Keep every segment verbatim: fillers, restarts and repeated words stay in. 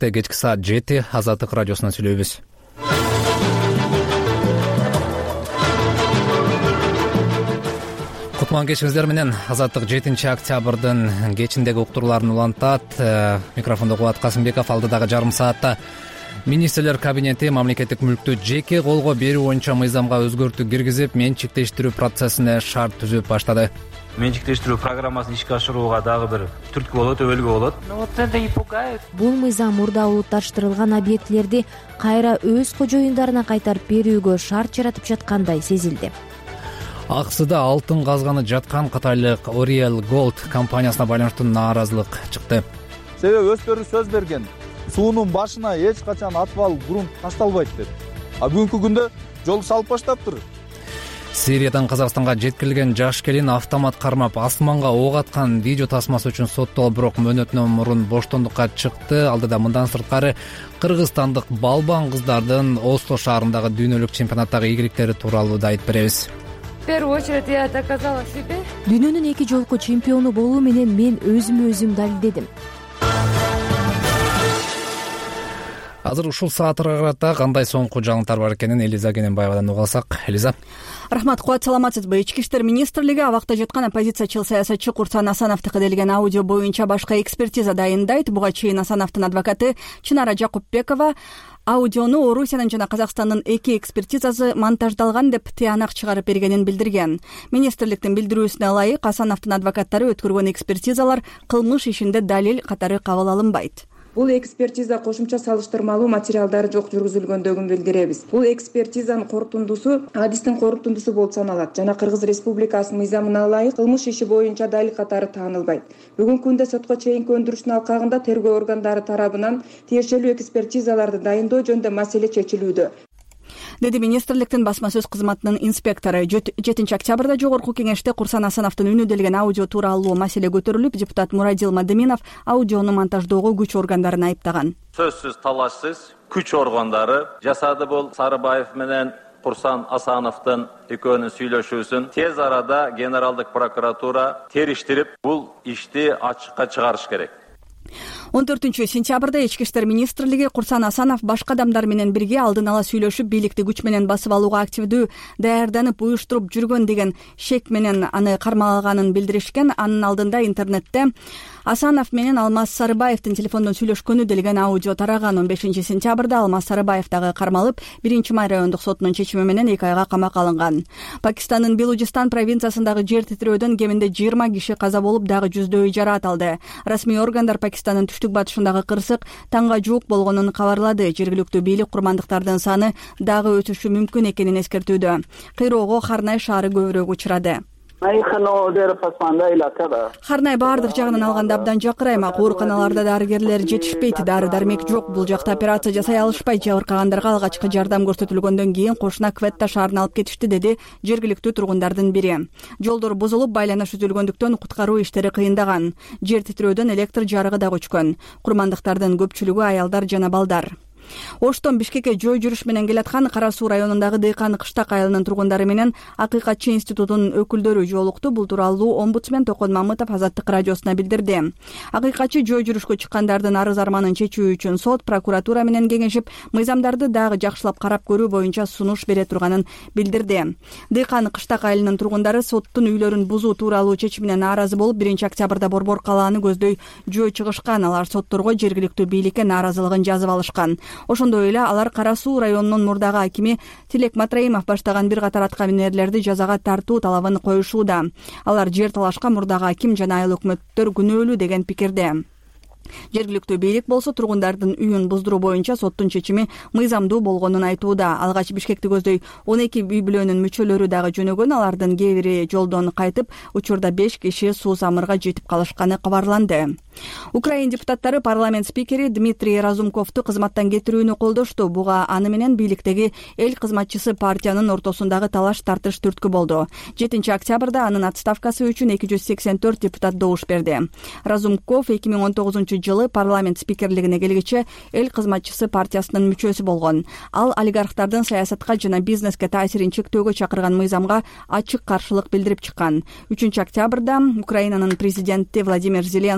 четвертекте кечки саат жети Азаттык радиосунан сүйлөйбүз. Кутман кечиңиздер менен. Азаттык жетинчи октябрдын кечиндеги уктурууларын улантат. Микрофондо Кубат Касымбеков. Алдыдагы жарым саатта Министрлер кабинети мамлекеттик мүлктү жеке колго берүү боюнча мыйзамга өзгөртүү киргизип, менчиктештирүү процессине шарт түзүп баштады. Менчиктештирүү программасын ишке ашырууга дагы бир түрткү болот, өбөлгө болот. Бул мыйзам мурда улутташтырылган объектилерди кайра өз кожоюндарына кайтарып берүүгө шарт жаратып жаткандай сезилди. Аксыда алтын казганы жаткан кытайлык Oriel Gold компаниясына байланыштуу нааразылык чыкты. Себеби өздөрү сөз берген, суунун башына эч качан атвал грунт ташталбайт деп. А бүгүнкү күндө жол салып баштаптыр. Сириядан Казакстанга жеткирилген жаш келин автомат кармап асманга ок аткан видео тасмасы үчүн соттолуп, бирок мөөнөтүнөн мурун боштондукка чыкты. Алдыда мындан сырткары кыргызстандык балбан кыздардын Осло шаарындагы дүйнөлүк чемпионаттагы ийгиликтери тууралуу да айтып беребиз. В первую очередь я доказала себе. Дүйнөнүн эки жолку чемпиону болуу менен мен өзүмө өзүм далилдедим. Азыр ушул саатырда кандай соңку жаңылыктар бар экенин Элиза Кененбаевадан уга алсак. Элиза. Рахмат, Кубат, саламатсызбы? Ички иштер министрлиги абакта жаткан оппозициячыл саясатчы Курсан Асановду кыделген аудио боюнча башка экспертиза дайындайт. Буга чейин Асановдун адвокаты Чынара Жакупбекова аудиону Орусиянын жана Казакстандын эки экспертизасы монтаждалган деп тыянак чыгарып бергенин билдирген. Министрликтин билдирүүсүнө ылайык, Асановдун адвокаттары өткөргөн экспертизалар кылмыш ишинде далил катары кабыл алынбайт. Бул экспертиза кошумча салыштырмалуу материалдары жок жүргүзүлгөндөгүн билдиребиз. Бул экспертизанын корутундусу адистин корутундусу болуп саналат жана Кыргыз Республикасынын мыйзамына ылайык кылмыш иши боюнча далил катары таанылбайт. Бүгүнкү күндө сотко чейинки өндүрүштүн алкагында тергөө органдары тарабынан тиешелүү экспертизаларды дайындоо жөнүндө маселе чечилүүдө, деди министрликтин басма сөз кызматынын инспектору. жетинчи октябрда жогорку кеңеште Курсан Асановдун үнү делген аудио тууралуу маселе көтөрүлүп, депутат Мурадил Мадыминов аудиону монтаждоого күч органдарын айыптаган. Сөзсүз талашсыз күч органдары жасады. Бул Сарыбаев менен Курсан Асановдун экөөнүн сүйлөшүүсүн тез арада Генералдык прокуратура териштирип, бул ишти ачыкка чыгарыш керек. он төртүнчү сентябрда Ички иштер министрлиги Курсан Асанов башка адамдар менен бирге алдын ала сүйлөшүп, бийликти күч менен басып алууга активдүү даярданып уюштуруп жүргөн деген шек менен аны кармалганын билдиришкен. Анын алдында интернетте Асанов менен Алмаз Сарыбаевдин телефондон сүйлөшкөнү делген аудио тараган. он бешинчи сентябрда Алмаз Сарыбаев дагы кармалып, биринчи май райондук сотунун чечими менен эки айга камакка алынган. Пакистандын Белужистан провинциясындагы жер титирөөдөн кеминде жыйырма киши каза болуп, дагы жүздөй жараат алды. Расмий органдар Пакистандын түштүк батышындагы кырсык таңга жуук болгонун кабарлады. Жергиликтүү бийлик курмандыктардын саны дагы өсүшү мүмкүн экенин эскертүүдө. Кыйроого Харнай шаары көбүрөөк учурады. Харнай баардык жагынан алганда абдан жакырайма. Ооруканаларда дарыгерлер жетишпейт, дары дармек жок. Бул жакта операция жасай алышпайт. Жабыркагандарга алгачкы жардам көрсөтүлгөндөн кийин кошуна Кветта шаарына алып кетишти, деди жергиликтүү тургундардын бири. Жолдор бузулуп, байланыш үзүлгөндүктөн куткаруу иштери кыйындаган. Жер титирөөдөн электр жарыгы да өчкөн. Курмандыктардын көпчүлүгү аялдар жана балдар. Оштон Бишкекке жөө жүрүш менен келаткан Кара Суу районундагы Дыйкан Кыштак айылынын тургундары менен Акыйкатчы институтунун өкүлдөрү жолукту. Бул тууралуу омбудсмен Токон Мамытов Азаттык радиосуна билдирди. Акыйкатчы жөө жүрүшкө чыккандардын арыз арманын чечүү үчүн сот, прокуратура менен кеңешип, мыйзамдарды дагы жакшылап карап көрүү боюнча сунуш бере турганын билдирди. Дыйкан Кыштак айылынын тургундары соттун үйлөрүн бузуу тууралуу чечимине нааразы болуп, биринчи октябрда борбор калааны көздөй жөө чыгышкан. Алар сотторго жергиликтүү бийликке нааразылыгын жазып алышкан. Ошондой эле алар Кара Суу районунун мурдагы акими Тилек Матраимов баштаган бир катар аткаминерлерди жазага тартуу талабын коюшууда. Алар жер талашка мурдагы аким жана айыл өкмөттөр күнөөлүү деген пикирде. Жергиликтүү бийлик болсо тургундардын үйүн буздуруу боюнча соттун чечими мыйзамдуу болгонун айтууда. Алгач Бишкекти көздөй он эки үй бүлөнүн мүчөлөрү дагы жөнөгөн. Алардын кээ бири жолдон кайтып, учурда беш киши суу самырга жетип калышканы кабарланды. Украин депутаттары парламент спикери Дмитрий Разумковду кызматтан кетирүүнү колдошту. Буга аны менен бийликтеги эл кызматчысы партиянын ортосундагы талаш тартыш түрткү болду. жетинчи октябрда анын отставкасы үчүн эки жүз сексен төрт депутат добуш берди. Разумков эки миң он тогузунчу жылы парламент спикерлигине келгиче эл кызматчысы партиясынын мүчөсү болгон. Ал олигархтардын саясатка жана бизнеске таасирин чектөөгө чакырган мыйзамга ачык каршылык билдирип чыккан. үчүнчү октябрда Украинанын президенти Владимир Зеленский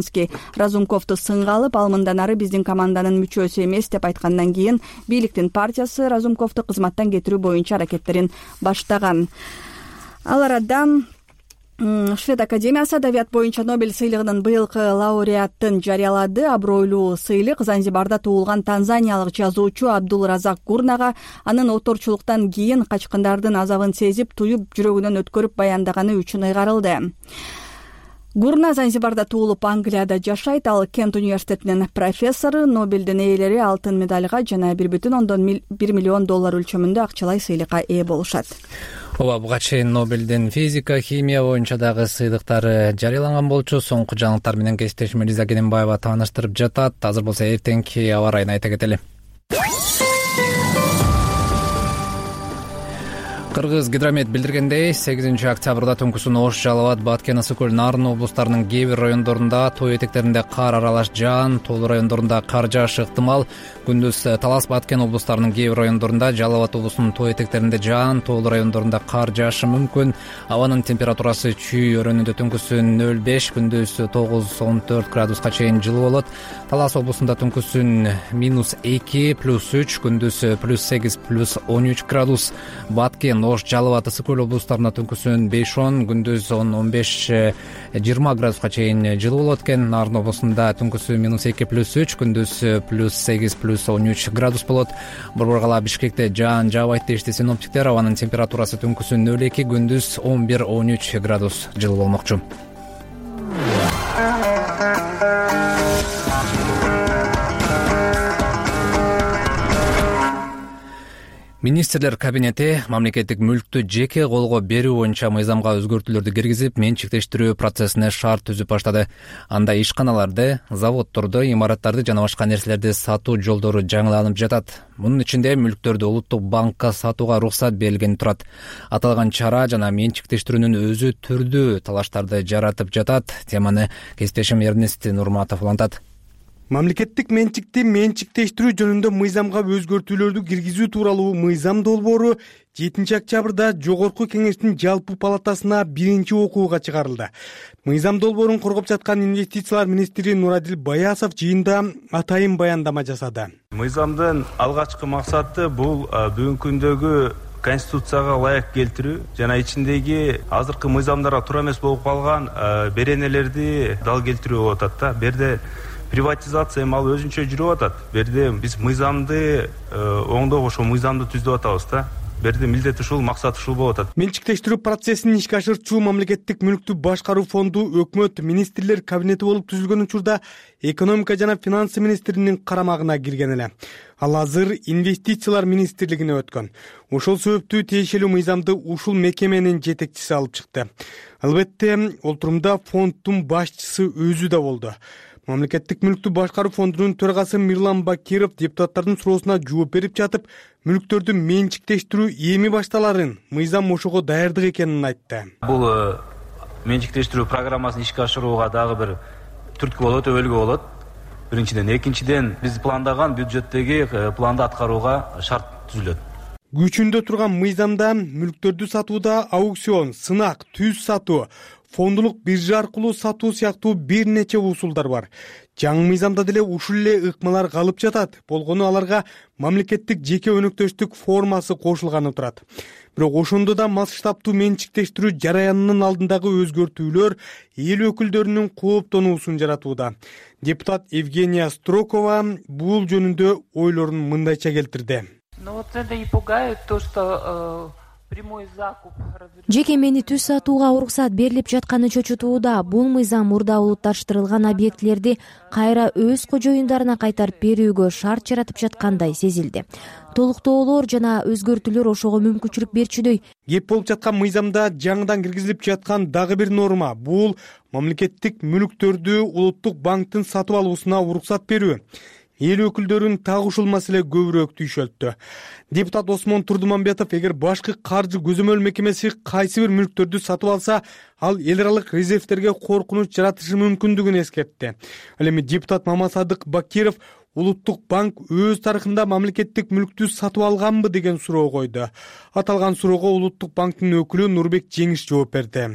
Разумковду сынга алып, ал мындан ары биздин команданын мүчөсү эмес деп айткандан кийин бийликтин партиясы Разумковду кызматтан кетирүү боюнча аракеттерин баштаган. Ал арада Швед академиясы адабият боюнча Нобель сыйлыгынын быйылкы лауреатын жарыялады. Абройлуу сыйлык Занзибарда туулган танзаниялык жазуучу Абдул Разак Гурнага анын оторчулуктан кийин качкындардын азабын сезип, туюп, жүрөгүнөн өткөрүп баяндаганы үчүн ыйгарылды. Гурна Занзибарда туулуп, Англияда жашайт. Ал Кент университетинин профессору. Нобелдин ээлери алтын медальга жана бир бүтүн ондон бир миллион доллар өлчөмүндө акчалай сыйлыкка ээ болушат. Ооба, буга чейин Нобелдин физика, химия боюнча дагы сыйлыктары жарыяланган болчу. Соңку жаңылыктар менен кесиптешим Элиза Кененбаева тааныштырып жатат. Азыр болсо эртеңки аба ырайын айта кетели. Кыргыз гидромет билдиргендей, сегизинчи октябрда түнкүсүн Ош, Жалал Абад, Баткен, Ысык көл, Нарын облустарынын кээ бир райондорунда, тоо этектеринде кар аралаш жаан, тоолуу райондорунда кар жаашы ыктымал. Күндүз Талас, Баткен облустарынын кээ бир райондорунда, Жалал Абад облусунун тоо этектеринде жаан, тоолуу райондорунда кар жаашы мүмкүн. Абанын температурасы чүй өрөөнүндө түнкүсүн нөл беш, күндүз тогуз он төрт градуска чейин жылуу болот. Талас облусунда түнкүсүн минус эки, плюс үч, күндүз плюс сегиз, плюс он үч градус. Баткен, Ош, Жалал Абад, Ысык көл облустарында түнкүсүн беш он, күндүз он он беш жыйырма градуска чейин жылуу болот экен. Нарын облусунда түнкүсүн минус эки, плюс үч, күндүз плюс сегиз, плюс он үч градус болот. Борбор-кала, Бишкекте жаан жаабайт дешти синоптиктер. Абанын температурасы түнкүсүн нөл эки, күндүз он бир он үч градус жылуу болмокчу. Министрлер кабинети мамлекеттик мүлктү жеке колго берүү боюнча мыйзамга өзгөртүүлөрдү киргизип, менчиктештирүү процессине шарт түзүп баштады. Анда ишканаларды, заводдорду, имараттарды жана башка нерселерди сатуу жолдору жаңыланып жатат. Мунун ичинде мүлктөрдү улуттук банкка сатууга уруксат берилген турат. Аталган чара жана менчиктештирүүнүн өзү түрдүү талаштарды жаратып жатат. Теманы кесиптешим Эрнест Нурматов улантат. Мамлекеттик менчикти менчиктештирүү жөнүндө мыйзамга өзгөртүүлөрдү киргизүү тууралуу мыйзам долбоору жетинчи октябрда Жогорку Кеңештин жалпы палатасына биринчи окууга чыгарылды. Мыйзам долбоорун коргоп жаткан инвестициялар министри Нурадил Баясов жыйында атайын баяндама жасады. Мыйзамдын алгачкы максаты бул бүгүнкү күндөгү Конституцияга ылайык келтирүү жана ичиндеги азыркы мыйзамдарга туура эмес болуп калган беренелерди дал келтирүү болуп атат да. Берде приватизация мал өзүнчө жүрүп атат. Берде биз мыйзамды оңдоп ошол мыйзамды түзүп атабыз да. Берде милдет ушул, максат ушул болуп атат. Менчиктештирүү процессин ишке ашырчу мамлекеттик мүлктү башкаруу фонду өкмөт министрлер кабинети болуп түзүлгөн учурда экономика жана финансы министринин карамагына кирген эле. Ал азыр инвестициялар министрлигине өткөн. Ошол себептүү тиешелүү мыйзамды ушул мекеменин жетекчиси алып чыкты. Албетте, ол турумда фонддун башчысы өзү да болду. Мамлекеттик мүлктү башкаруу фондунун төрагасы Мирлан Бакиров депутаттардын суроосуна жооп берип жатып, мүлктөрдү менчиктештирүү эми башталарын, мыйзам ошого даярдык экенин айтты. Бул менчиктештирүү программасын ишке ашырууга дагы бир түрткү болот, өбөлгө болот. Биринчиден, экинчиден биз пландаган бюджеттеги планды аткарууга шарт түзүлөт. Күчүндө турган мыйзамда мүлктөрдү сатууда аукцион, сынак, түз сатуу, фондулук биржа аркылуу сатуу сыяктуу бир нече усулдар бар. Жаңы мыйзамда деле ушул эле ыкмалар калып жатат. Болгону аларга мамлекеттик жеке өнөктөштүк формасы кошулганы турат. Бирок ошондо да масштабтуу менчиктештирүү жараянынын алдындагы өзгөртүүлөр эл өкүлдөрүнүн кооптонуусун жаратууда. Депутат Евгения Строкова бул жөнүндө ойлорун мындайча келтирди. Жеке мени түз сатууга уруксат берилип жатканы чочутууда. Бул мыйзам мурда улутташтырылган объектилерди кайра өз кожоюндарына кайтарып берүүгө шарт жаратып жаткандай сезилди. Толуктоолор жана өзгөртүүлөр ошого мүмкүнчүлүк берчүдөй. Кеп болуп жаткан мыйзамда жаңыдан киргизилип жаткан дагы бир норма — бул мамлекеттик мүлктөрдү улуттук банктын сатып алуусуна уруксат берүү. Эл өкүлдөрүн так ушул маселе көбүрөөк түйшөлттү. Депутат Осмон Турдумамбетов эгер башкы каржы көзөмөл мекемеси кайсы бир мүлктөрдү сатып алса, ал эл аралык резервтерге коркунуч жаратышы мүмкүндүгүн эскертти. Ал эми депутат Мамасадык Бакиров улуттук банк өз тарыхында мамлекеттик мүлктү сатып алганбы деген суроо койду. Аталган суроого улуттук банктын өкүлү Нурбек Жеңиш жооп берди.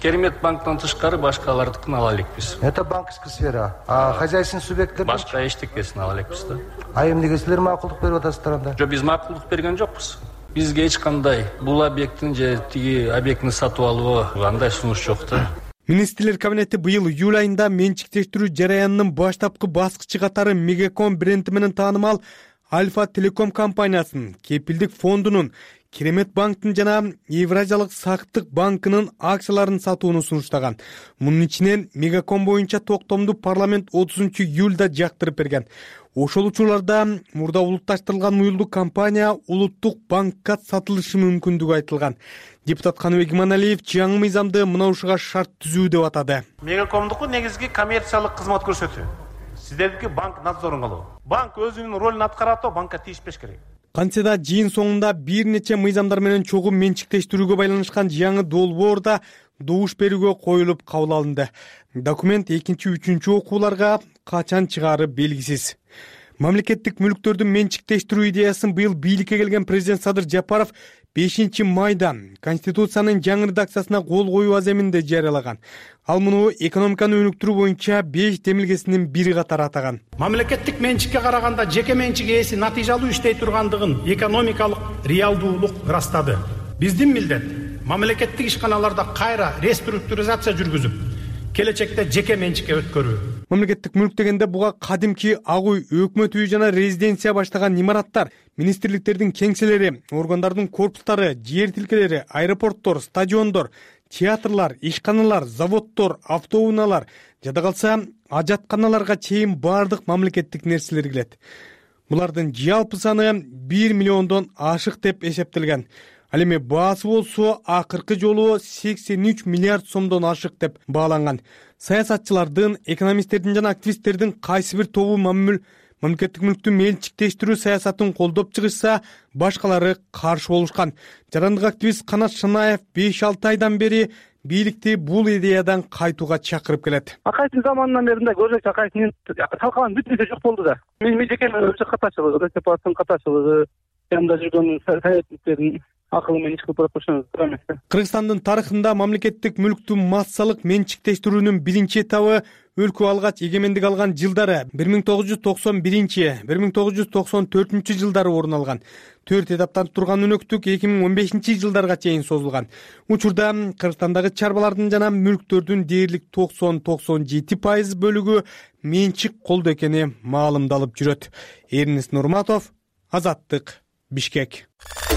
Керемет банктан тышкары башкалардыкын ала элекпиз. Это банковская сфера. А хозяйственный субъекттер башка эчтекесин ала элекпиз да. А эмнеге силер макулдук берип атасыздар анда? Жок, биз макулдук берген жокпуз. Бизге эч кандай бул объекттин же тиги объектини сатып алууга андай сунуш жок да. Министрлер кабинети быйыл июль айында менчиктештирүү жараянынын баштапкы баскычы катары Мегаком бренди менен таанымал Альфа Телеком компаниясынын кепилдик фондунун Керемет банктын жана Евразиялык сактык банкынын акцияларын сатууну сунуштаган. Мунун ичинен Мегаком боюнча токтомду парламент отузунчу июлда жактырып берген. Ошол учурларда мурда улутташтырылган муюлдук компания улуттук банкка сатылышы мүмкүндүгү айтылган. Депутат Каныбек Иманалиев жаңы мыйзамды мына ушуга шарт түзүү деп атады. Мегакомдуку негизги коммерциялык кызмат көрсөтүү. Сиздердики банк надзорун кылуу. Банк өзүнүн ролун аткарат, банкка тийишпеш керек. Кантсе да жыйын соңунда бир нече мыйзамдар менен чогуу менчиктештирүүгө байланышкан жаңы долбоор да добуш берүүгө коюлуп кабыл алынды. Документ экинчи, үчүнчү окууларга качан чыгары белгисиз. Мамлекеттик мүлктөрдүн менчиктештирүү идеясын быйыл бийликке келген президент Садыр Жапаров бешинчи майда Конституциянын жаңы редакциясына кол коюу аземинде жарыялаган. Ал муну экономиканы өнүктүрүү боюнча беш демилгесинин бири катары атаган. Мамлекеттик менчикке караганда жеке менчик ээси натыйжалуу иштей тургандыгын экономикалык реалдуулук ырастады. Биздин милдет мамлекеттик ишканаларда кайра реструктуризация жүргүзүп, келечекте жеке менчикке өткөрүү. Мамлекеттик мүлк дегенде буга кадимки ак үй, өкмөт үйү жана резиденция баштаган имараттар, министрликтердин кеңселери, органдардын корпустары, жер тилкелери, аэропорттор, стадиондор, театрлар, ишканалар, заводдор, автоунаалар, жада калса ажатканаларга чейин бардык мамлекеттик нерселер келет. Булардын жалпы саны бир миллиондон ашык деп эсептелген. Ал эми баасы болсо акыркы жолу сексен үч миллиард сомдон ашык деп бааланган. Саясатчылардын, экономисттердин жана активисттердин кайсы бир тобу мамлекеттик мүлктү менчиктештирүү саясатын колдоп чыгышса, башкалары каршы болушкан. Жарандык активист Канат Шанаев беш алты айдан бери бийликти бул идеядан кайтууга чакырып келет. Акаевдин заманынан бери мындай көрсөтчү Акаевдин талкалан бүт нерсе жок болду да. Мен жеке өзү катачылыгы, Ресепаттын катачылыгы, жанында жүргөн саясатчылардын акылы менен иш кылып баратпашыңыз туура эмес да. Кыргызстандын тарыхында мамлекеттик мүлктү массалык менчиктештирүүнүн биринчи этабы өлкө алгач эгемендик алган жылдары бир миң тогуз жүз токсон биринчи — бир миң тогуз жүз токсон төртүнчү жылдары орун алган. Төрт этаптан турган өнөктүк эки миң он бешинчи жылдарга чейин созулган. Учурда Кыргызстандагы чарбалардын жана мүлктөрдүн дээрлик токсон — токсон жети пайыз бөлүгү менчик колдо экени маалымдалып жүрөт. Эрнис Нурматов, Азаттык, Бишкек.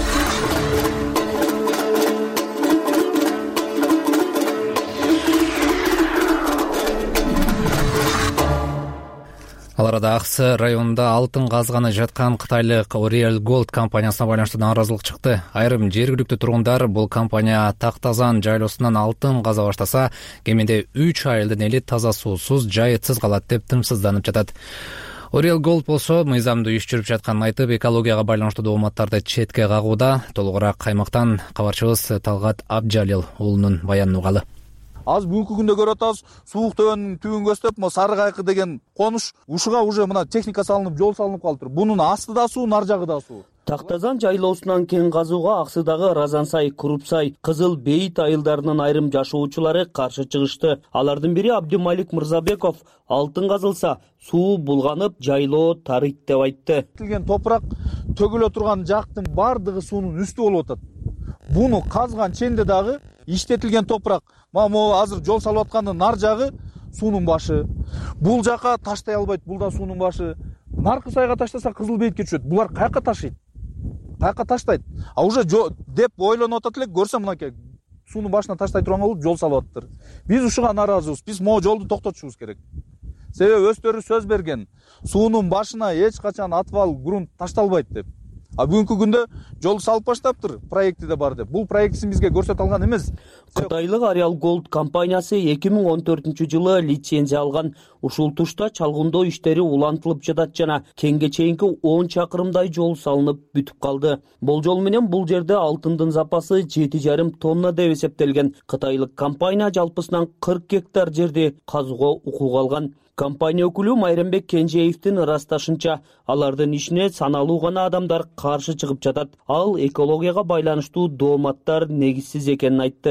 Ал арада Аксы районунда алтын казганы жаткан кытайлык Oriel Gold компаниясына байланыштуу нааразылык чыкты. Айрым жергиликтүү тургундар бул компания Тактазан жайлоосунан алтын каза баштаса, кеминде үч айылдын эли таза суусуз, жайытсыз калат деп тымсызданып жатат. Oriel Gold болсо мыйзамдуу иш жүрүп жатканын айтып, экологияга байланыштуу дооматтарды четке кагууда. Толугураак Аймактан кабарчыбыз Талгат Абжалил уулунун баянын угалы. Аз бүгүнкү күндө көрүп атабыз, Суук төбөнүн түбүн көздөп, мо Сары Кайкы деген конуш ушуга уже мына техника салынып, жол салынып калыптыр. Бунун асты да суу, нар жагы да суу. Тактазан жайлоосунан кен казууга Аксыдагы Разансай, Крупсай, Кызыл Бейит айылдарынын айрым жашоочулары каршы чыгышты. Алардын бири Абдималик Мырзабеков алтын казылса, суу булганып, жайлоо тарыйт деп айтты. Тилген топурак төгүлө турган жактын бардыгы суунун үстү болуп атат. Буну казган ченде дагы иштетилген топурак. Могу азыр жол салып аткандын нар жагы суунун башы. Бул жака таштай албайт, бул да суунун башы. Наркы сайга таштаса Кызыл Бейитке түшөт. Булар каяка ташыйт? Каяка таштайт? А уже деп ойлонуп атат элек, көрсөм мынакей суунун башына таштай турган болуп жол салып атыптыр. Биз ушуга нааразыбыз. Биз могу жолду токтотушубуз керек. Себеби өздөрү сөз берген. Суунун башына эч качан атвал грунт ташталбайт деп. А бүгүнкү күндө жол салып баштаптыр, проекти да бар деп. Бул проектисин бизге көрсөтө алган эмес. Кытайлык Oriel Gold компаниясы эки миң он төртүнчү жылы лицензия алган. Ушул тушта чалгындоо иштери улантылып жатат жана кенге чейинки он чакырымдай жол салынып бүтүп калды. Болжол менен бул жерде алтындын запасы жети жарым тонна деп эсептелген. Кытайлык компания жалпысынан кырк гектар жерди казууга укук алган. Компания өкүлү Майрембек Кенжеевдин ырасташынча, алардын ишине саналуу гана адамдар каршы чыгып жатат. Ал экологияга байланыштуу дооматтар негизсиз экенин айтты.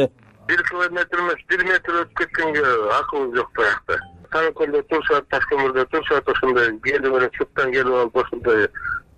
бир километр эмес бир метр өтүп кеткенге акыбыз жок биякта. Таң турушат, таш көмүрдө турушат, ошондой келип эле сырттан келип алып ошондой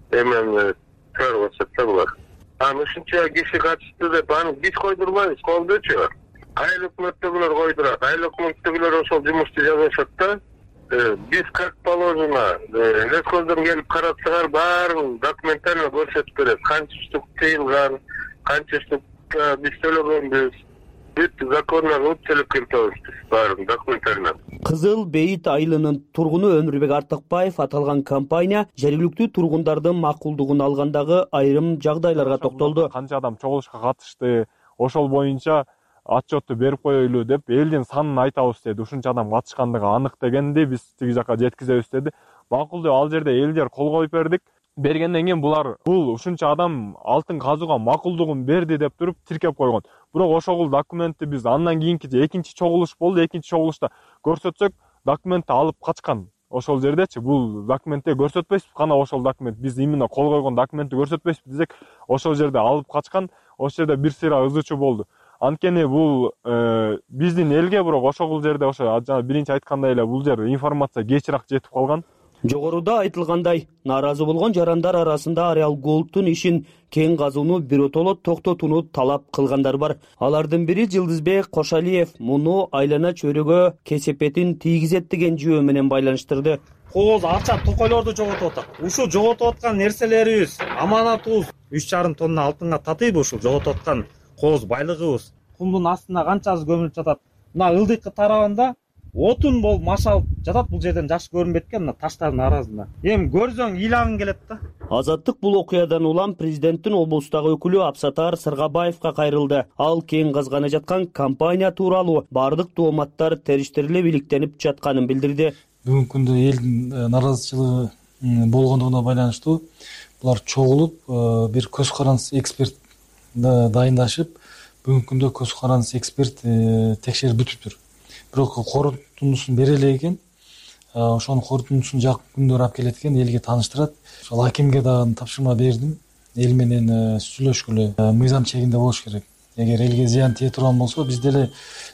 эмени чыгарып атышат да булар. Анан ушунча киши катышты деп аны биз койдурбайбыз, колдочу. Айыл өкмөттөгүлөр койдурат, айыл өкмөттөгүлөр ошол жумушту жасашат да. Биз как положено, лескоздон келип каратсаңар баарын документально көрсөтүп берет. Канча штук тыйылган, канча штук биз төлөгөнбүз. Бүт законно өтүлүп келтебиз баарын документально. Кызыл Бейит айылынын тургуну Өмүрбек Артыкбаев аталган компания жергиликтүү тургундардын макулдугун алгандагы айрым жагдайларга токтолду. Канча адам чогулушка катышты, ошол боюнча отчетту берип коелу деп элдин санын айтабыз деди. Ушунча адам катышкандыгы анык дегенди биз тиги жака жеткизебиз деди. Макул деп ал жерде элдер кол коюп бердик. Бергенден кийин булар бул ушунча адам алтын казууга макулдугун берди деп туруп тиркеп койгон. Бирок ошол документти биз андан кийинки экинчи чогулуш болду. Экинчи чогулушта көрсөтсөк, документти алып качкан. Ошол жердечи бул документти көрсөтпөйсүз, кана ошол документ биз именно кол койгон документти көрсөтпөйсүз десек, ошол жерде алып качкан. Ошол жерде бир сыйра ызычуу болду. Анткени бул биздин элге бирок ошол жерде ошо жана биринчи айткандай эле бул жер информация кечирээк жетип калган. Жогоруда айтылгандай, нааразы болгон жарандар арасында Ареал Голдтун ишин кең казууну биротоло токтотууну талап кылгандар бар. Алардын бири Жылдызбек Кошалиев муну айлана чөйрөгө кесепетин тийгизет деген жөө менен байланыштырды. Кооз акча токойлорду жоготуп атат. Ушул жоготуп аткан нерселерибиз, аманатыбыз үч жарым тонна алтынга татыйбы ушул жоготуп аткан кооз байлыгыбыз. Кумдун астына канчасы көмүлүп жатат. Мына ылдыйкы тарабында отун болуп машалып жатат, бул жерден жакшы көрүнбөйт экен, мына таштардын арасында. Эми көрсөң ыйлагың келет да. Азаттык бул окуядан улам президенттин облустагы өкүлү Абсатар Сыргабаевка кайрылды. Ал кең казганы жаткан компания тууралуу бардык дооматтар териштирилип иликтенип жатканын билдирди. Бүгүнкү күндө элдин наразычылыгы болгондугуна байланыштуу булар чогулуп бир көз карандысыз эксперт дайындашып, бүгүнкү күндө көз карандысыз эксперт текшерип бүтүптүр. Бирок корутундусун бере элек экен. Ошонун корутундусун жакын күндөр алып келет экен, элге тааныштырат. Ошол акимге дагы тапшырма бердим. Эл менен сүйлөшкүлө мыйзам чегинде болуш керек. Эгер элге зыян тие турган болсо, биз деле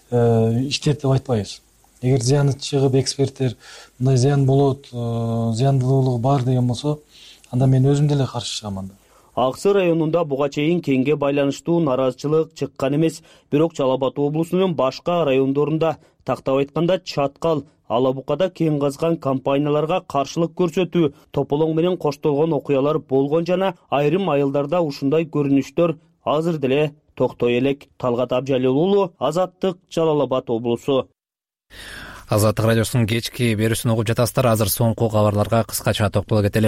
иштеп деп айтпайбыз. Эгер зыяны чыгып эксперттер мындай зыян болот, зыяндуулугу бар деген болсо, анда мен өзүм деле каршы чыгам анда. Аксы районунда буга чейин кеңге байланыштуу наразычылык чыккан эмес, бирок Жалал Абад облусунун башка райондорунда, тактап айтканда Чаткал, Ала Букада кең казган компанияларга каршылык көрсөтүү, тополоң менен коштолгон окуялар болгон жана айрым айылдарда ушундай көрүнүштөр азыр деле токтой элек. Талгат Абжалил уулу, Азаттык, Жалал Абад облусу. Азаттык радиосунун кечки берүүсүн угуп жатасыздар. Азыр соңку кабарларга кыскача токтоло кетели.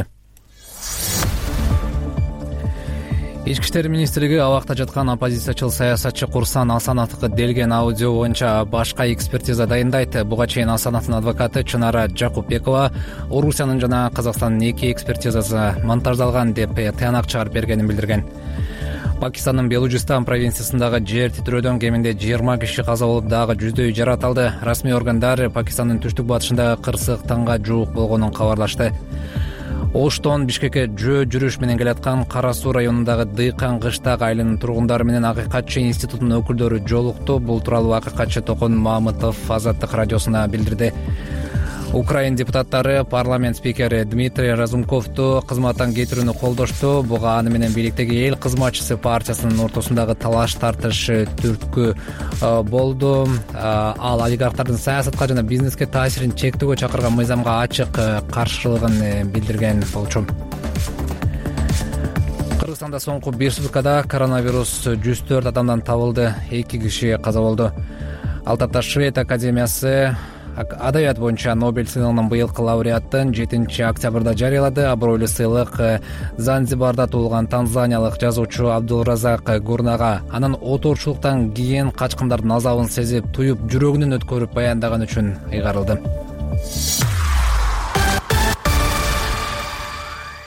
Ички иштер министрлиги абакта жаткан оппозициячыл саясатчы Курсан Асановго делген аудио боюнча башка экспертиза дайындайт. Буга чейин Асановдун адвокаты Чынара Жакупбекова Орусиянын жана Казакстандын эки экспертизасы монтаждалган деп тыянак чыгарып бергенин билдирген. Пакистандын Белужистан провинциясындагы жер титирөөдөн кеминде жыйырма киши каза болуп, дагы жүздөй жаратылды. Расмий органдар Пакистандын түштүк батышындагы кырсык таңга жуук болгонун кабарлашты. Оштон Бишкекке жөө жүрүш менен келаткан Кара Суу районундагы Дыйкан кыштак айылынын тургундары менен Акыйкатчы институтунун өкүлдөрү жолукту. Бул тууралуу Акыйкатчы Токон Мамытов Азаттык радиосуна билдирди. Украин депутаттары парламент спикери Дмитрий Разумковду кызматтан кетирүүнү колдошту. Буга аны менен бийликтеги эл кызматчысы партиясынын ортосундагы талаш тартыш түрткү болду. Ал олигархтардын саясатка жана бизнеске таасирин чектөөгө чакырган мыйзамга ачык каршылыгын билдирген болчу. Кыргызстанда соңку бир суткада коронавирус жүз төрт адамдан табылды. эки киши каза болду. Ал тапта Швед академиясы адабият боюнча Нобель сыйлыгынын быйылкы лауреатын жетинчи октябрда жарыялады. Абройлуу сыйлык Занзибарда туулган танзаниялык жазуучу Абдулразак Гурнага анын оторчулуктан кийин качкындардын азабын сезип, туюп, жүрөгүнөн өткөрүп баяндаган үчүн ыйгарылды.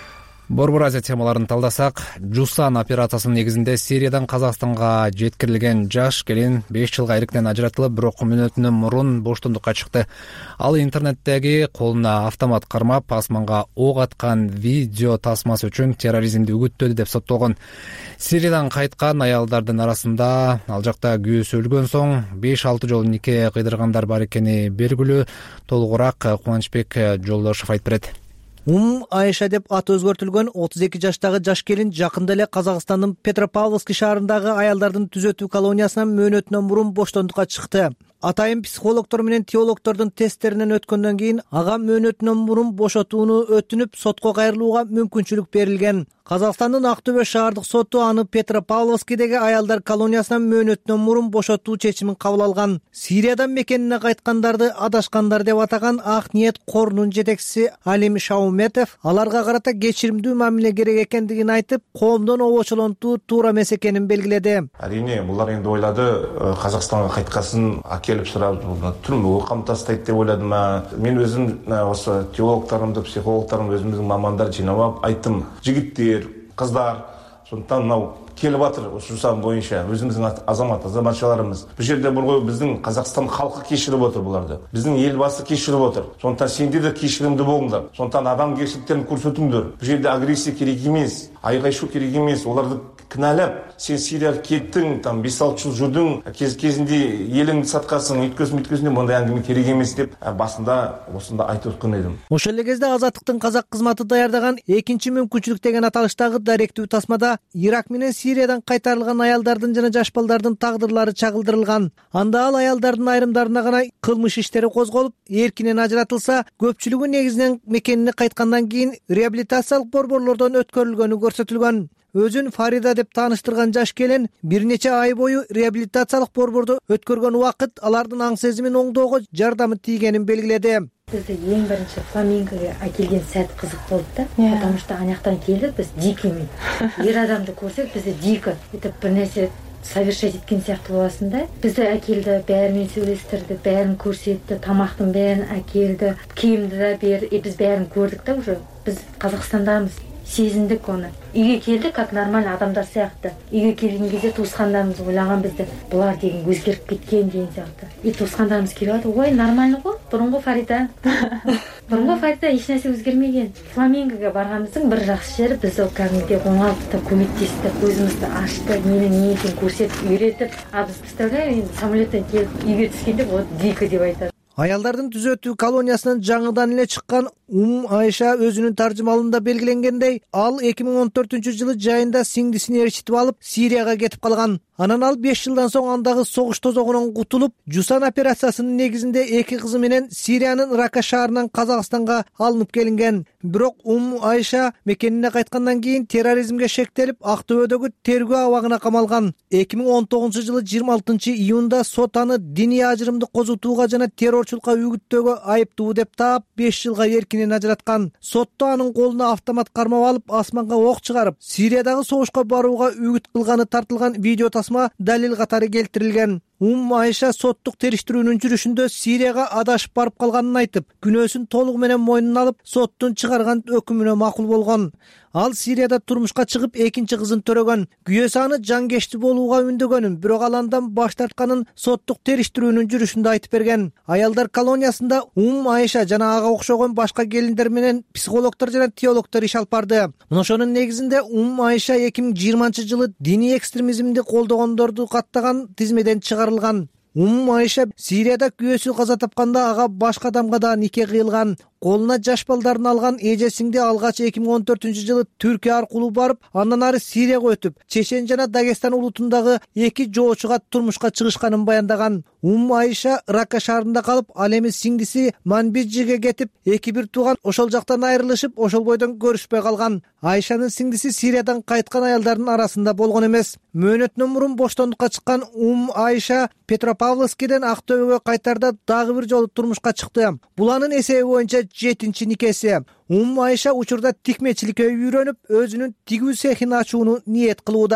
Борбор Азия темаларын талдасак, Жусан операциясынын негизинде Сириядан Казакстанга жеткирилген жаш келин беш жылга эрктен ажыратылып, бирок мөөнөтүнөн мурун боштондукка чыкты. Ал интернеттеги колуна автомат кармап, асманга ок аткан видео тасмасы үчүн терроризмди үгүттөдү деп соттолгон. Сириядан кайткан аялдардын арасында ал жакта күйөөсү өлгөн соң беш алты жолу нике кыйдыргандар бар экени белгилүү. Толугураак Кубанычбек Жолдошов айтып берет. Ум Айша деп аты өзгөртүлгөн отуз эки жаштагы жаш келин жакында эле Казакстандын Петропавловск шаарындагы аялдардын түзөтүү колониясынан мөөнөтүнөн мурун боштондукка чыкты. Атайын психологдор менен теологдордун тесттеринен өткөндөн кийин ага мөөнөтүнөн мурун бошотууну өтүнүп сотко кайрылууга мүмкүнчүлүк берилген. Казакстандын Ак Төбө шаардык соту аны Петропавловскдеги аялдар колониясынан мөөнөтүнөн мурун бошотуу чечимин кабыл алган. Сириядан мекенине кайткандарды адашкандар деп атаган Ак Ниет корунун жетекчиси Алим Шауметов аларга карата кечиримдүү мамиле керек экендигин айтып, коомдон обочолонтуу туура эмес экенин белгиледи. Арине булар энди ойлады, Казакстанга кайткасын келип сурап, түрмөгө камтастайт деп ойладым. Мен өзүм осы теологторумду, психологторумду, өзүмүздүн мамандар жыйнап алып айттым, жигиттер, кыздар, сондықтан мынау келип атыр Жусан боюнча өзүбүздүн азамат азаматчаларыбыз. Бул жерде бургу биздин Казакстан халкы кечирип отур буларды. Биздин эл басы кечирип отур. Сондықтан сендер да кечиримдүү болуңдар. Сондықтан адамгерчиликтерин көрсөтүңдөр. Бул жерде агрессия керек эмес, айгайшуу керек эмес. Оларды кінәлап, сен Сирияга кеттің, там беш алты жыл жүрдің, кез кезінде еліңді сатқансың, өткөсүн өткөсүн, мындай әңгіме керек емес деп басында осында айтып өткөн едим. Ошол эле кезде Азаттыктын казак кызматы даярдаган экинчи мүмкүнчүлүк деген аталыштагы даректүү тасмада Ирак менен Сириядан кайтарылган аялдардын жана жаш балдардын тагдырлары чагылдырылган. Анда ал аялдардын айрымдарына гана кылмыш иштери козголуп, эркинен ажыратылса, көпчүлүгү негизинен мекенине кайткандан кийин реабилитациялык борборлордон өткөрүлгөнү көрсөтүлгөн. Өзүн Фарида деп тааныштырган жаш келин бир нече ай бою реабилитациялык борбордо өткөргөн убакыт алардын аң сезимин оңдоого жардамы тийгенин белгиледи. Бизди эң биринчи фламингого акелген сәт кызык болду да, потому что анаяктан келдик биз дикими. Ер адамды көрсөк бизди дико этип бир нерсе совершать эткен сыяктуу боласың да. Бизди акелди, баары менен сүйлөштүрдү, баарын көрсөттү, тамактын баарын акелди, кийимди да берди. Биз баарын көрдүк да уже. Биз Казакстандамыз. Сезиндик оны. Үйгө келдик, как нормальный адамдар сыяктуу. Үйгө келген кезде туускандарыбыз ойлаган бизди, булар деген өзгөрүп кеткен деген сыяктуу. И туускандарыбыз келип атып, ой, нормально го, бурунку Фарида. Бурунку Фарида эч нерсе өзгөрмөгөн. Фламингого барганыбыздын бир жакшы жери биз кәдимгидей оңалтып, көмөктөстү, көзүбүздү ачты, менин эмне экенин көрсөтүп, үйрөтүп, а биз представляем, самолеттен келип үйгө түшкөндө вот дико деп айтат. Аялдардын түзөтүү колониясынан жаңыдан эле чыккан Ум Айша өзүнүн таржымалында белгиленгендей, ал эки миң он төртүнчү жылы жайында сиңдисин ээрчитип алып, Сирияга кетип калган. Анан ал беш жылдан соң андагы согуш тозогунан кутулуп, Жусан операциясынын негизинде эки кызы менен Сириянын Рака шаарынан Казакстанга алынып келинген. Бирок Ум Айша мекенине кайткандан кийин терроризмге шектелип, Ак Төбөдөгү тергөө абагына камалган. эки миң он тогузунчу жылы жыйырма алтынчы июнда сот аны диний ажырымды козутууга жана террорчулукка үгүттөөгө айыптуу деп таап, беш жылга эркинен ажыраткан. Сотто анын колуна автомат кармап алып, асманга ок чыгарып, Сириядагы согушка барууга үгүт кылганы тартылган видео тасма далил катары келтирилген. Ум Айша соттук териштирүүнүн жүрүшүндө Сирияга адашып барып калганын айтып, күнөөсүн толугу менен мойнуна алып, соттун чыгарган өкүмүнө макул болгон. Ал Сирияда турмушка чыгып, экинчи кызын төрөгөн. Күйөөсү аны жангешти болууга үндөгөнүн, бирок ал андан баш тартканын соттук териштирүүнүн жүрүшүндө айтып берген. Аялдар колониясында Ум Айша жана ага окшогон башка келиндер менен психологдор жана теологдор иш алып барды. Мына ошонун негизинде Ум Айша эки миң жыйырманчы жылы диний экстремизмди колдогондорду каттаган тизмеден чыгарылган. Ум Айша Сирияда күйөөсү каза тапканда ага башка адамга да нике кыйылган. Колуна жаш балдарын алган эжесиңди алгач эки миң он төртүнчү жылы Түркия аркылуу барып, андан ары Сирияга өтүп, Чечен жана Дагестан улутундагы эки жоочуга турмушка чыгышканын баяндаган. Ум Айша Рака шаарында калып, ал эми сиңдиси Манбиджиге кетип, эки бир тууган ошол жактан айрылышып, ошол бойдон көрүшпөй калган. Айшанын сиңдиси Сириядан кайткан аялдардын арасында болгон эмес. Мөөнөтүнөн мурун боштондукка чыккан Ум Айша Петропавловскден Ак Төбөгө кайтарда дагы бир жолу турмушка чыкты. Бул анын эсеби боюнча жетинчи никеси. Ум Айша учурда тикмечиликке үйрөнүп, өзүнүн тигүү цехин ачууну ниет кылууда.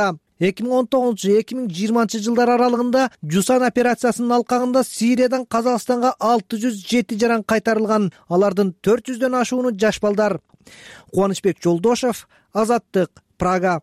эки миң он тогузунчу эки миң жыйырманчы жылдар аралыгында Жусан операциясынын алкагында Сириядан Казакстанга алты жүз жети жаран кайтарылган. Алардын төрт жүздөн ашууну жаш балдар. Кубанычбек Жолдошев, Азаттык, Прага.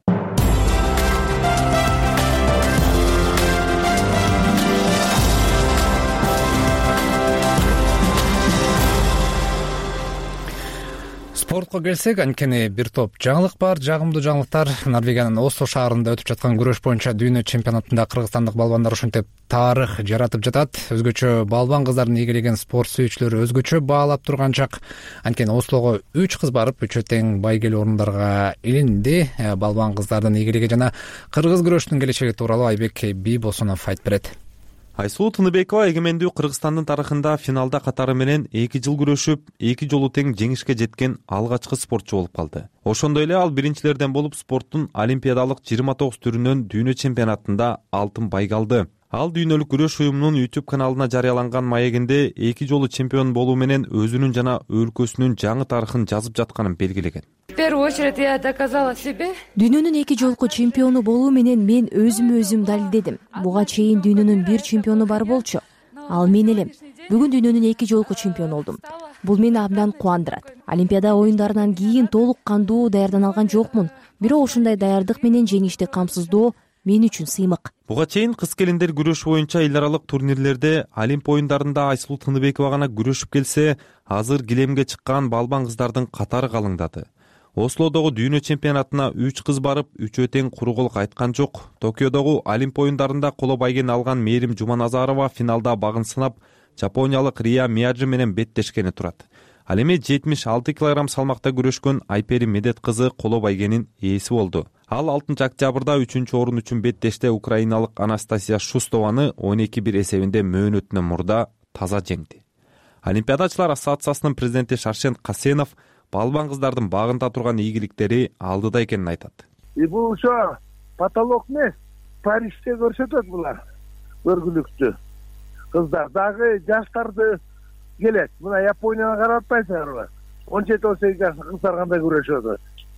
Спортко келсек, анткени бир топ жаңылык бар. Жагымдуу жаңылыктар. Норвегиянын Осло шаарында өтүп жаткан күрөш боюнча дүйнө чемпионатында кыргызстандык балбандар ушинтип тарых жаратып жатат. Өзгөчө балбан кыздардын ээлеген спорт сүйүүчүлөрү өзгөчө баалап турган чак. Анткени Ослого үч кыз барып, үчөө тең байгелүү орундарга илинди. Балбан кыздардын ээлеги жана кыргыз күрөшүнүн келечеги тууралуу Айбек Бийбосунов айтып берет. Айсулуу Тыныбекова эгемендүү Кыргызстандын тарыхында финалда катары менен эки жыл күрөшүп, эки жолу тең жеңишке жеткен алгачкы спортчу болуп калды. Ошондой эле ал биринчилерден болуп спорттун олимпиадалык жыйырма тогуз түрүнөн дүйнө чемпионатында алтын байга алды. Ал дүйнөлүк күрөш уюмунун YouTube каналына жарыяланган маегинде эки жолу чемпион болуу менен өзүнүн жана өлкөсүнүн жаңы тарыхын жазып жатканын белгилеген. В первую очередь я доказала себе. Дүйнөнүн эки жолку чемпиону болуу менен мен өзүмө өзүм далилдедим. Буга чейин дүйнөнүн бир чемпиону бар болчу. Ал мен элем. Бүгүн дүйнөнүн эки жолку чемпиону болдум. Бул мени абдан кубандырат. Олимпиада оюндарынан кийин толук кандуу даярдана алган жокмун. Бирок ушундай даярдык менен жеңишти камсыздоо мен үчүн сыймык. Буга чейин кыз-келиндер күрөшү боюнча эл аралык турнирлерде Олимп оюндарында Айсулуу Тыныбекова гана күрөшүп келсе, азыр килемге чыккан балбан кыздардын катары калыңдады. Ослодогу дүйнө чемпионатына үч кыз барып, үчөө тең куру кол кайткан жок. Токиодогу Олимп оюндарында коло байгени алган Мээрим Жуманазарова финалда багын сынап, жапониялык Рия Мияджи менен беттешкени турат. Ал эми жетимиш алты килограмм салмакта күрөшкөн Айпери Медет кызы коло байгенин ээси болду. Ал алтынчы октябрда үчүнчү орун үчүн беттеште украиналык Анастасия Шустованы он эки бир эсебинде мөөнөтүнөн мурда таза жеңди. Олимпиадачылар ассоциациясынын президенти Шаршен Касенов балбан кыздардын багында турган ийгиликтери алдыда экенин айтат. Бул ошо потолок эмес, Парижде көрсөтөт булар. Көргүлүктү кыздар дагы жаштарды келет. Мына Японияга карап атпайсыңарбы? он жети он сегиз жаштагы кыздар кандай күрөшөт.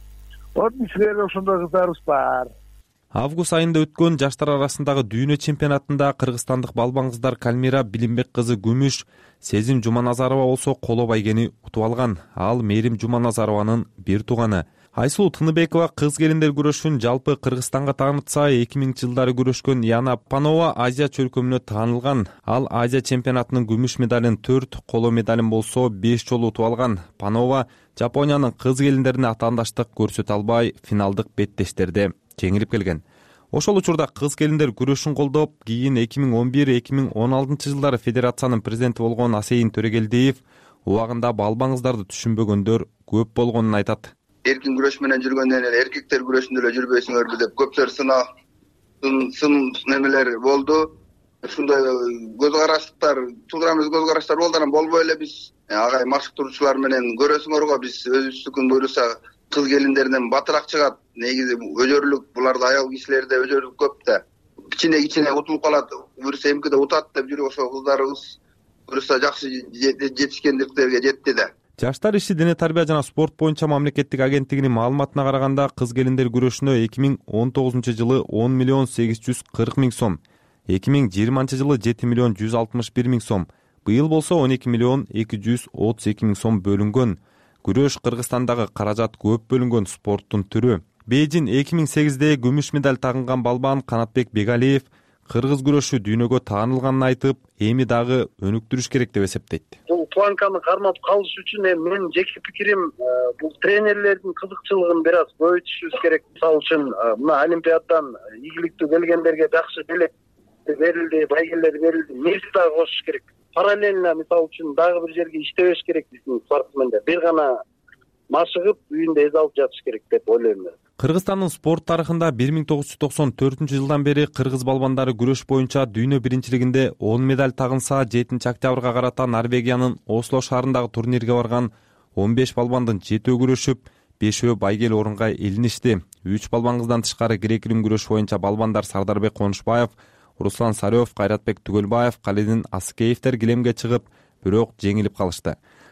Вот мисилер ошондой кыздарыбыз бар. Август айында өткөн жаштар арасындагы дүйнө чемпионатында кыргызстандык балбан кыздар Калмира Билимбек кызы күмүш, Сезим Жуманазарова болсо коло байгени утуп алган. Ал Мээрим Жуманазарованын бир тууганы. Айсулуу Тыныбекова кыз-келиндер күрөшүн жалпы Кыргызстанга таанытса, эки миңинчи жылдары күрөшкөн Яна Панова Азия чөлкөмүнө таанылган. Ал Азия чемпионатынын күмүш медалин төрт, коло медалин болсо беш жолу утуп алган. Панова Жапониянын кыз-келиндерине атаандаштык көрсөтө албай, финалдык беттештерде жеңилип келген. Ошол учурда кыз-келиндер күрөшүн колдоп, кийин эки миң он бир эки миң он алтынчы жылдары федерациянын президенти болгон Асейин Төрөгелдиев убагында балбан кыздарды түшүнбөгөндөр көп болгонун айтат. Эркин күрөш менен жүргөндөн эле эркектер күрөшүндө эле жүрбөйсүңөрбү деп көптөр сына сын немелер болду. Ушундай көз караштар, туурамыз көз караштар болду, анан болбой эле биз агай машыктыруучулар менен көрөсүңөргө биз өзүбүздүкүн буйруса кыз келиндерден батыраак чыгат. Негизи өжөрлүк буларда аял кишилерде өжөрлүк көп да. Кичине кичине утулуп калат, буйруса эмкиде утат деп жүрүп ошо кыздарыбыз буйруса жакшы жетишкендиктерге жетти да. Жаштар иши дене тарбия жана спорт боюнча мамлекеттик агенттигинин маалыматына караганда кыз-келиндер күрөшүнө эки миң он тогузунчу жылы он миллион сегиз жүз кырк миң сом, эки миң жыйырманчы жылы жети миллион жүз алтымыш бир миң сом, быйыл болсо он эки миллион эки жүз отуз эки миң сом бөлүнгөн. Күрөш Кыргызстандагы каражат көп бөлүнгөн спорттун түрү. Бейжин эки миң сегизде күмүш медаль тагынган балбан Канатбек Бегалиев кыргыз күрөшү дүйнөгө таанылганын айтып, эми дагы өнүктүрүш керек деп эсептейт. Бул планканы кармап калыш үчүн эми менин жеке пикирим, бул тренерлердин кызыкчылыгын бир аз көбөйтүшүбүз керек. Мисалы үчүн, мына Олимпиададан ийгиликтүү келгендерге жакшы билет берилди, байгелер берилди. Нерсе дагы кошуш керек. Параллельно мисалы үчүн дагы бир жерге иштебеш керек биздин спортсмендер. Бир гана машыгып, үйүндө эз алып жатыш керек деп ойлойм мен. Кыргызстандын спорт тарыхында бир миң тогуз жүз токсон төртүнчү жылдан бери кыргыз балбандары күрөш боюнча дүйнө биринчилигинде он медаль тагынса, жетинчи октябрга карата Норвегиянын Осло шаарындагы турнирге барган он беш балбандын жетөө күрөшүп, бешөө байгелүү орунга илиништи. үч балбан кыздан тышкары грек-рим күрөш боюнча балбандар Сардарбек Конушбаев, Руслан Сарёв, Кайратбек Түгөлбаев, Калидин Аскеевтер килемге чыгып, бирок жеңилип калышты.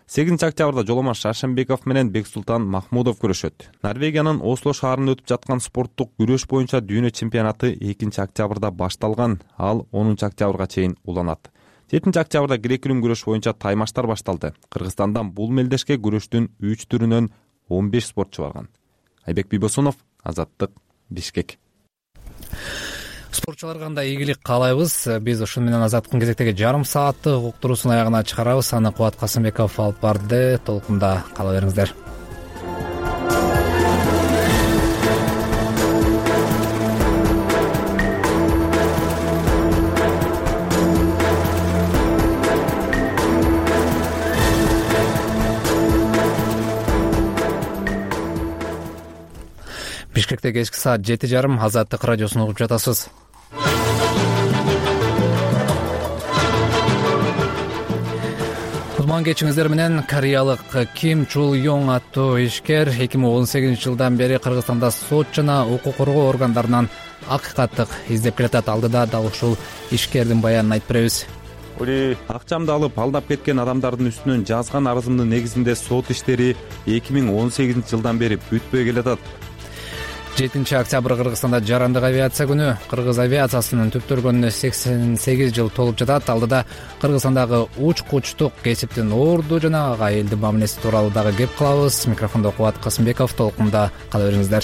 сегизинчи октябрда Жоломаш Шаршембеков менен Бексултан Махмудов күрөшөт. Норвегиянын Осло шаарында өтүп жаткан спорттук күрөш боюнча дүйнө чемпионаты экинчи октябрда башталган, ал онунчу октябрга чейин уланат. жетинчи октябрда грек-рим күрөш боюнча таймаштар башталды. Кыргызстандан бул мелдешке күрөштүн үч түрүнөн он беш спортчу барган. Айбек Бибосунов, Азаттык, Бишкек. Спортчуларга кандай ийгилик каалайбыз. Биз ушун менен Азаттыктын кезектеги жарым сааттык уктуруусун аягына чыгарабыз. Аны Кубат Касымбеков алып барды. Толкунда кала бериңиздер. Бишкекте кечки саат жети жарым Азаттык радиосун угуп жатасыз. Кутман кечиңиздер менен. Кореялык Ким Чул Йонг аттуу ишкер эки миң он сегизинчи жылдан бери Кыргызстанда сот жана укук коргоо органдарынан акыйкаттык издеп келатат. Алдыда дал ушул ишкердин баянын айтып беребиз. Акчамды алып алдап кеткен адамдардын үстүнөн жазган арызымдын негизинде сот иштери эки миң он сегизинчи жылдан бери бүтпөй келатат. жетинчи октябрь Кыргызстанда жарандык авиация күнү. Кыргыз авиациясынын түптөлгөнүнө сексен сегиз жыл толуп жатат. Алдыда Кыргызстандагы уч-кучтук кесиптин орду жана айылдын мамилеси тууралуу дагы кеп кылабыз. Микрофондо Кубат Касымбеков. Толкунда кала бериңиздер.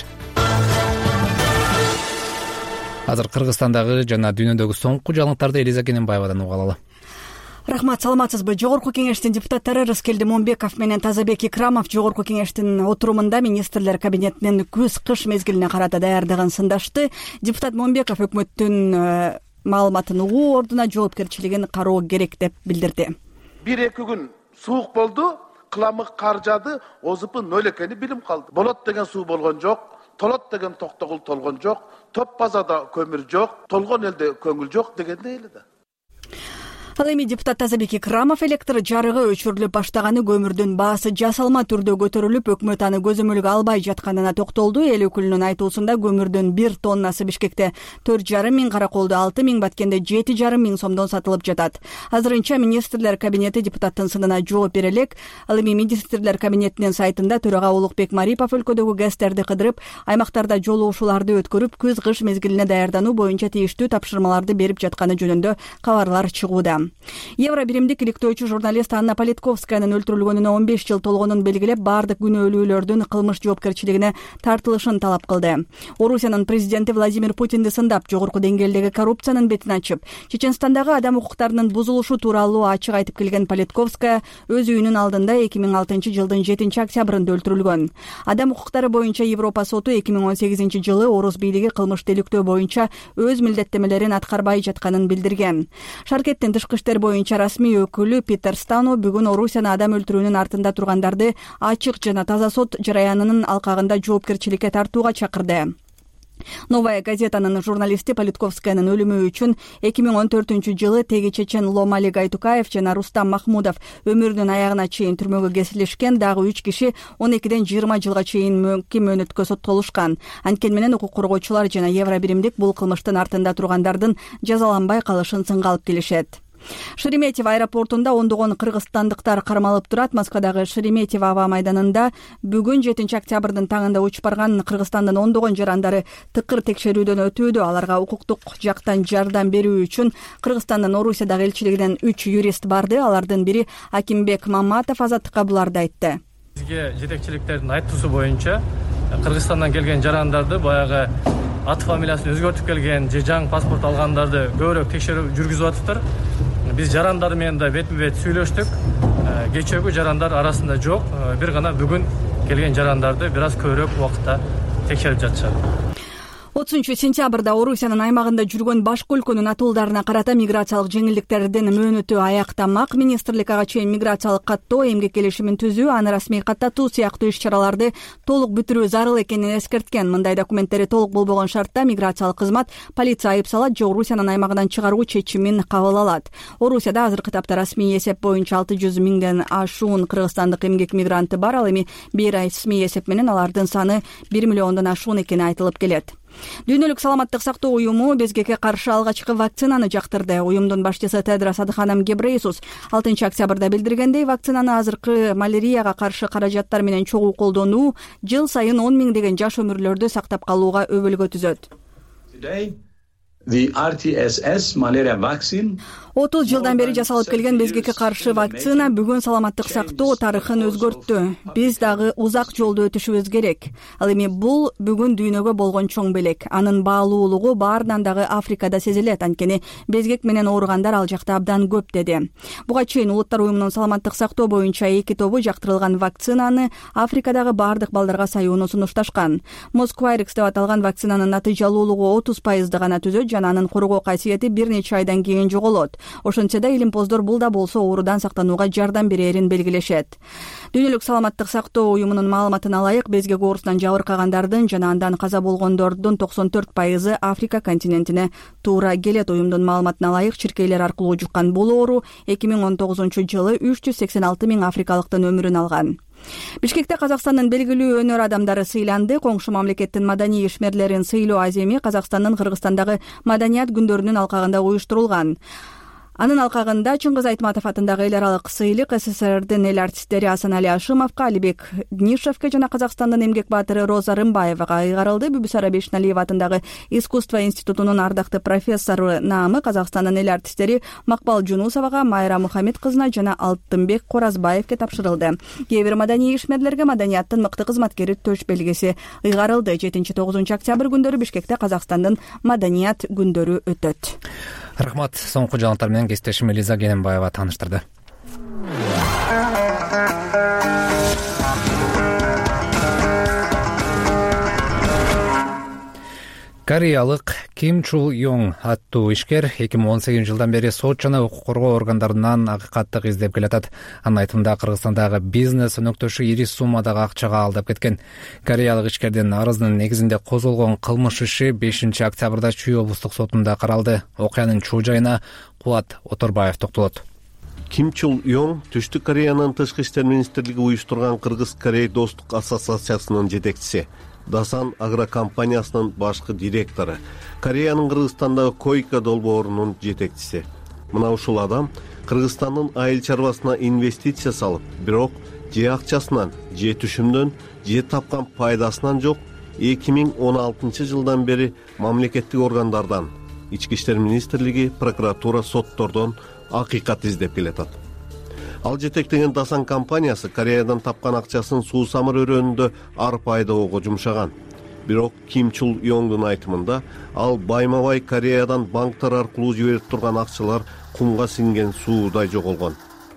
Азыр Кыргызстандагы жана дүйнөдөгү соңку жаңылыктарды Элиза Кененбаевадан угуп алалы. Рахмат, саламатсызбы? Жогорку кеңештин депутаттары Рыскелди Момбеков менен Тазабек Икрамов Жогорку кеңештин отурумунда министрлер кабинетинин күз-кыш мезгилине карата даярдыгын сындашты. Депутат Момбеков өкмөттүн маалыматын угуу ордуна жоопкерчилигин кароо керек деп билдирди. Бир эки күн суук болду, кыламык кар жаады, озупу нөл экени билим калды. Болот деген суу болгон жок, толот деген токтогул толгон жок, топ базада көмүр жок, толгон элде көңүл жок дегендей эле да. Ал эми депутат Тазабек Икрамов электр жарыгы өчүрүлүп баштаганы, көмүрдүн баасы жасалма түрдө көтөрүлүп, өкмөт аны көзөмөлгө албай жатканына токтолду. Эл өкүлүнүн айтуусунда көмүрдүн бир тоннасы Бишкекте төрт жарым миң, Караколдо алты миң, Баткенде жети жарым миң сомдон сатылып жатат. Азырынча министрлер кабинети депутаттын сынына жооп бере элек. Ал эми министрлер кабинетинин сайтында төрага Улукбек Марипов өлкөдөгү гэстерди кыдырып, аймактарда жолугушууларды өткөрүп, күз-кыш мезгилине даярдануу боюнча тийиштүү тапшырмаларды берип жатканы жөнүндө кабарлар чыгууда. Евро биримдик иликтөөчү журналист Анна Политковскаянын өлтүрүлгөнүнө он беш жыл толгонун белгилеп, бардык күнөөлүүлөрдүн кылмыш жоопкерчилигине тартылышын талап кылды. Орусиянын президенти Владимир Путинди сындап, жогорку деңгээлдеги коррупциянын бетин ачып, Чеченстандагы адам укуктарынын бузулушу тууралуу ачык айтып келген Политковская өз үйүнүн алдында эки миң алтынчы жылдын жетинчи октябрында өлтүрүлгөн. Адам укуктары боюнча Европа соту эки миң он сегизинчи жылы Орус бийлиги кылмыш иликтөө боюнча өз милдеттемелерин аткарбай жатканын билдирген. Шаркеттин тышкы иштер боюнча расмий өкүлү Питер Стану бүгүн Орусияны адам өлтүрүүнүн артында тургандарды ачык жана таза сот жараянынын алкагында жоопкерчиликке тартууга чакырды. Новая газетанын журналисти Политковскаянын өлүмү үчүн эки миң он төртүнчү жылы теги чечен Ломали Гайтукаев жана Рустам Махмудов өмүрүнүн аягына чейин түрмөгө кесилишкен. Дагы үч киши он экиден жыйырма жылга чейин мөөнөткө соттолушкан. Анткени менен укук коргоочулар жана Евро биримдик бул кылмыштын артында тургандардын жазаланбай калышын сынга алып келишет. Шереметьево аэропортунда ондогон кыргызстандыктар кармалып турат. Москвадагы Шереметьево аба майданында бүгүн жетинчи октябрдын таңында учуп барган Кыргызстандын ондогон жарандары тыкыр текшерүүдөн өтүүдө. Аларга укуктук жактан жардам берүү үчүн Кыргызстандын Орусиядагы элчилигинен үч юрист барды. Алардын бири Акимбек Маматов Азаттыкка буларды айтты. Бизге жетекчиликтердин айтуусу боюнча Кыргызстандан келген жарандарды, баягы ат фамилиясын өзгөртүп келген же жаңы паспорт алгандарды көбүрөөк текшерүү жүргүзүп атыптыр. Биз жарандар менен да бетме-бет сүйлөштүк. Кечээкү жарандар арасында жок. Бир гана бүгүн келген жарандарды бир аз көбүрөөк убакытта текшерип жатышат. отузунчу сентябрда Орусиянын аймагында жүргөн башка өлкөнүн атуулдарына карата миграциялык жеңилдиктердин мөөнөтү аяктамак. Министрлик ага чейин миграциялык каттоо, эмгек келишимин түзүү, аны расмий каттатуу сыяктуу иш-чараларды толук бүтүрүү зарыл экенин эскерткен. Мындай документтери толук болбогон шартта миграциялык кызмат полиция айып салат же Орусиянын аймагынан чыгаруу чечимин кабыл алат. Орусияда азыркы тапта расмий эсеп боюнча алты жүз миңден ашуун кыргызстандык эмгек мигранты бар. Ал эми бейрасмий эсеп менен алардын саны бир миллиондон ашуун экени айтылып келет. Дүйнөлүк саламаттык сактоо уюму безгекке каршы алгачкы вакцинаны жактырды. Уюмдун башчысы Тедрос Адханом Гебрейсус алтынчы октябрда билдиргендей, вакцинаны азыркы малярияга каршы каражаттар менен чогуу колдонуу жыл сайын он миңдеген жаш өмүрлөрдү сактап калууга өбөлгө түзөт. отуз жылдан бери жасалып келген безгекке каршы вакцина бүгүн саламаттык сактоо тарыхын өзгөрттү. Биз дагы узак жолду өтүшүбүз керек. Ал эми бул бүгүн дүйнөгө болгон чоң белек. Анын баалуулугу баарынан дагы Африкада сезилет, анткени безгек менен ооругандар ал жакта абдан көп, деди. Буга чейин Улуттар уюмунун саламаттык сактоо боюнча эки тобу жактырылган вакцинаны Африкадагы баардык балдарга саюуну сунушташкан. Москвайрекс деп аталган вакцинанын натыйжалуулугу отуз пайызды гана түзөт жана анын коргоо касиети бир нече айдан кийин жоголот. Ошентсе да илимпоздор бул да болсо оорудан сактанууга жардам берерин белгилешет. Дүйнөлүк саламаттык сактоо уюмунун маалыматына ылайык, безгек оорусунан жабыркагандардын жана андан каза болгондордун токсон төрт пайызы Африка континентине туура келет. Уюмдун маалыматына ылайык, чиркейлер аркылуу жуккан бул оору эки миң он тогузунчу жылы үч жүз сексен алты миң африкалыктын өмүрүн алган. Бишкекте Казакстандын белгилүү өнөр адамдары сыйланды. Коңшу мамлекеттин маданий ишмерлерин сыйлоо аземи Казакстандын Кыргызстандагы маданият күндөрүнүн алкагында уюштурулган. Анын алкагында Чыңгыз Айтматов атындагы эл аралык сыйлык СССРдин эл артисттери Асанали Ашимовго, Алибек Днишевке жана Казакстандын эмгек баатыры Роза Рымбаевага ыйгарылды. Бүбүсара Бешналиева атындагы искусство институтунун ардактуу профессору наамы Казакстандын эл артисттери Макбал Жунусовага, Майра Мухаммед кызына жана Алтынбек Коразбаевге тапшырылды. Кээ бир маданий ишмерлерге маданияттын мыкты кызматкери төш белгиси ыйгарылды. жетинчи тогузунчу октябрь күндөрү Бишкекте Казакстандын маданият күндөрү өтөт. Рахмат. Соңку жаңылыктар менен кесиптешим Элиза Кененбаева тааныштырды. Кореялык Ким Чул Йонг аттуу ишкер эки миң он сегизинчи жылдан бери сот жана укук коргоо органдарынан акыйкаттык издеп келатат. Анын айтымында Кыргызстандагы бизнес өнөктөшү ири суммадагы акчага алдап кеткен. Кореялык ишкердин арызынын негизинде козголгон кылмыш иши бешинчи октябрда Чүй облустук сотунда каралды. Окуянын чуу жайына Кубат Оторбаев токтолот. Ким Чул Йонг Түштүк Кореянын тышкы иштер министрлиги уюштурган Кыргыз-Корей достук ассоциациясынын жетекчиси, Дасан агрокомпаниясынын башкы директору, Кореянын Кыргызстандагы койка долбоорунун жетекчиси. Мына ушул адам Кыргызстандын айыл чарбасына инвестиция салып, бирок же акчасынан, же түшүмдөн, же тапкан пайдасынан жок, эки миң он алтынчы жылдан бери мамлекеттик органдардан, Ички иштер министрлиги, прокуратура, соттордон акыйкат издеп келатат. Ал жетектеген Дасан компаниясы Кореядан тапкан акчасын суусамыр өрөөнүндө арпа айдоого жумшаган. Бирок Ким Чул Йонгдун айтымында ал байма-бай Кореядан банктар аркылуу жиберип турган акчалар кумга сиңген суудай жоголгон.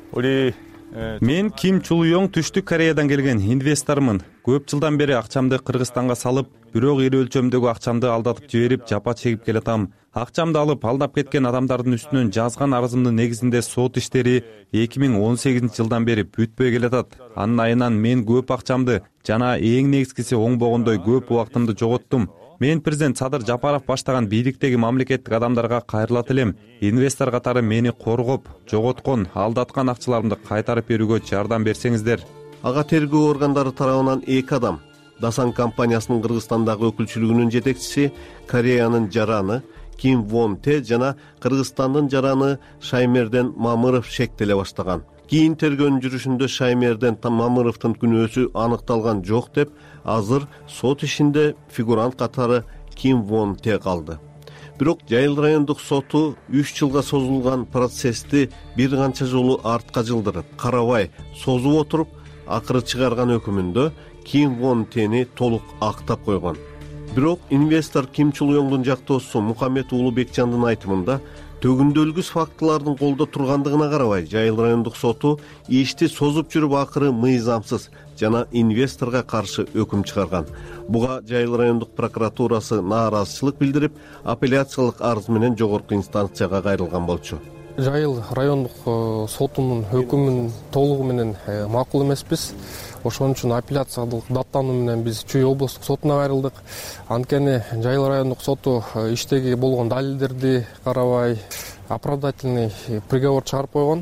Мен Ким Чул Йонг Түштүк Кореядан келген инвестормун. Көп жылдан бери акчамды Кыргызстанга салып, бирок ири өлчөмдөгү акчамды алдатып жиберип, жапа чегип келатам. Акчамды алып, алдап кеткен адамдардын үстүнөн жазган арызымдын негизинде сот иштери эки миң он сегизинчи жылдан бери бүтпөй келатат. Анын айынан мен көп акчамды жана эң негизгиси оңбогондой көп убактымды жоготтум. Мен президент Садыр Жапаров баштаган бийликтеги мамлекеттик адамдарга кайрылат элем. Инвестор катары мени коргоп, жоготкон, алдаткан акчаларымды кайтарып берүүгө жардам берсеңиздер. Ага тергөө органдары тарабынан эки адам, Дасан компаниясынын Кыргызстандагы өкүлчүлүгүнүн жетекчиси, Кореянын жараны Ким Вон Те жана Кыргызстандын жараны Шаймерден Мамыров шектеле баштаган. Кийин тергөөнүн жүрүшүндө Шаймерден Мамыровдун күнөөсү аныкталган жок деп, азыр сот ишинде фигурант катары Ким Вон Те калды. Бирок Жайыл райондук соту үч жылга созулган процессти бир канча жолу артка жылдырып, карабай созуп отуруп, акыры чыгарган өкүмүндө Ким Вон Тени толук актап койгон. Бирок инвестор Ким Чул Йонгдун жактоосу Мухаммед уулу Бекжандын айтымында төгүндөлгүс фактылардын колдо тургандыгына карабай, Жайыл райондук соту ишти созуп жүрүп акыры мыйзамсыз жана инвесторго каршы өкүм чыгарган. Буга Жайыл райондук прокуратурасы нааразычылык билдирип, апелляциялык арыз менен жогорку инстанцияга кайрылган болчу. Жайыл райондук сотунун өкүмүн толугу менен макул эмеспиз. Ошон үчүн апелляциялык даттануу менен биз Чүй облустук сотуна кайрылдык. Анткени Жайыл райондук соту иштеги болгон далилдерди карабай, оправдательный приговор чыгарып койгон.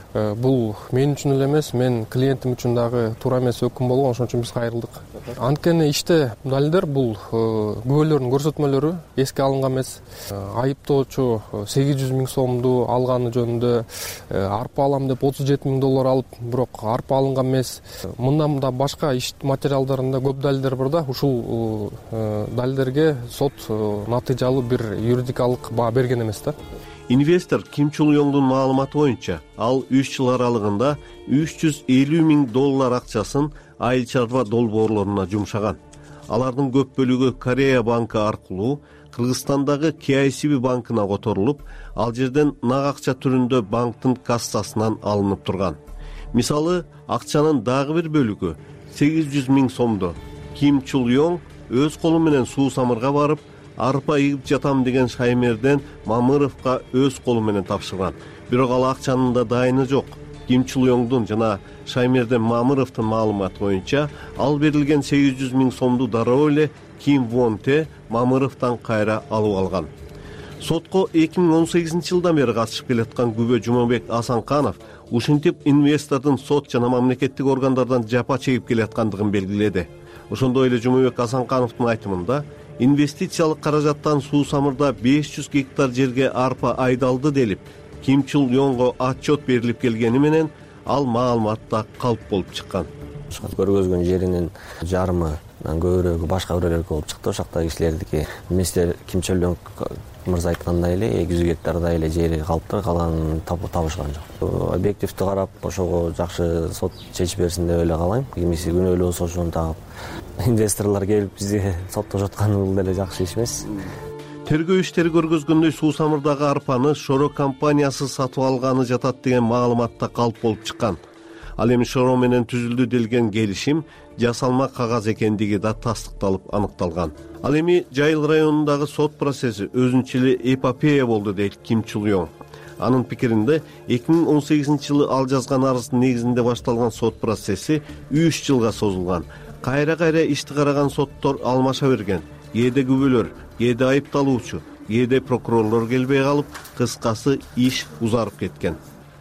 Бул мен үчүн эле эмес, мен клиентим үчүн дагы туура эмес өкүм болгон, ошон үчүн биз кайрылдык. Анткени иште далилдер бул күбөлөрдүн көрсөтмөлөрү эске алынган эмес. Айыптоочу сегиз жүз миң сомду алганы жөнүндө арпа алам деп отуз жети миң доллар алып, бирок арпа алынган эмес. Мындан да башка иш материалдарында көп далилдер бар да, ушул далилдерге сот натыйжалуу бир юридикалык баа берген эмес да. Инвестор Ким Чул Йоңдун маалыматы боюнча, ал үч жыл аралыгында үч жүз элүү миң доллар акчасын айыл чарба долбоорлоруна жумшаган. Алардын көп бөлүгү Корея банкы аркылуу Кыргызстандагы Ке Ай Си Би банкына которулуп, ал жерден нак акча түрүндө банктын кассасынан алынып турган. Мисалы, акчанын дагы бир бөлүгү сегиз жүз миң сомду Ким Чул Йоң өз колу менен Суу Самырга барып, арпа ийип жатам деген Шаймерден Мамыровго өз колу менен тапшырган. Бирок ал акчанын да дайыны жок. Ким Чул Йоңдун жана Шаймерден Мамыровдун маалыматы боюнча, ал берилген сегиз жүз миң сомду дароо эле Ким Вон Те Мамыровдон кайра алып алган. Сотко эки миң он сегизинчи жылдан бери катышып келаткан күбө Жумабек Асанканов ушинтип инвестордун сот жана мамлекеттик органдардан жапа чегип келаткандыгын белгиледи. Ошондой эле Жумабек Асанкановдун айтымында, инвестициялык каражаттан Суу Самырда беш жүз гектар жерге арпа айдалды делип, Ким Чул Йоңго отчет берилип келгени менен ал маалыматта калп болуп чыккан. Көргөзгөн жеринин жарымы көбүрөөгү башка бирөөлөргө болуп чыкты. Ошактагы кишилердики мистер Ким Чул Йоң мырза айткандай эле эки жүз гектардай эле жери калыпты, калганын табышкан жок. Объективдүү карап, ошого жакшы сот чечип берсин деп эле каалайм. Кимиси күнөөлүү болсо ошону тагып инвесторлор келип бизди соттошотканы бул деле жакшы иш эмес. Тергөө иштери көргөзгөндөй Суу Самырдагы арпаны Шоро компаниясы сатып алганы жатат деген маалыматта калп болуп чыккан. Ал эми Шоро менен түзүлдү делген келишим жасалма кагаз экендиги да тастыкталып аныкталган. Ал эми Жайыл районундагы сот процесси өзүнчө эле эпопея болду дейт Ким Чул Йоң. Анын пикиринде эки миң он сегизинчи жылы ал жазган арыздын негизинде башталган сот процесси үч жылга созулган. Кайра-кайра ишти караган соттор алмаша берген. Кээде күбөлөр, кээде айыпталуучу, кээде прокурорлор келбей калып, кыскасы иш узарып кеткен.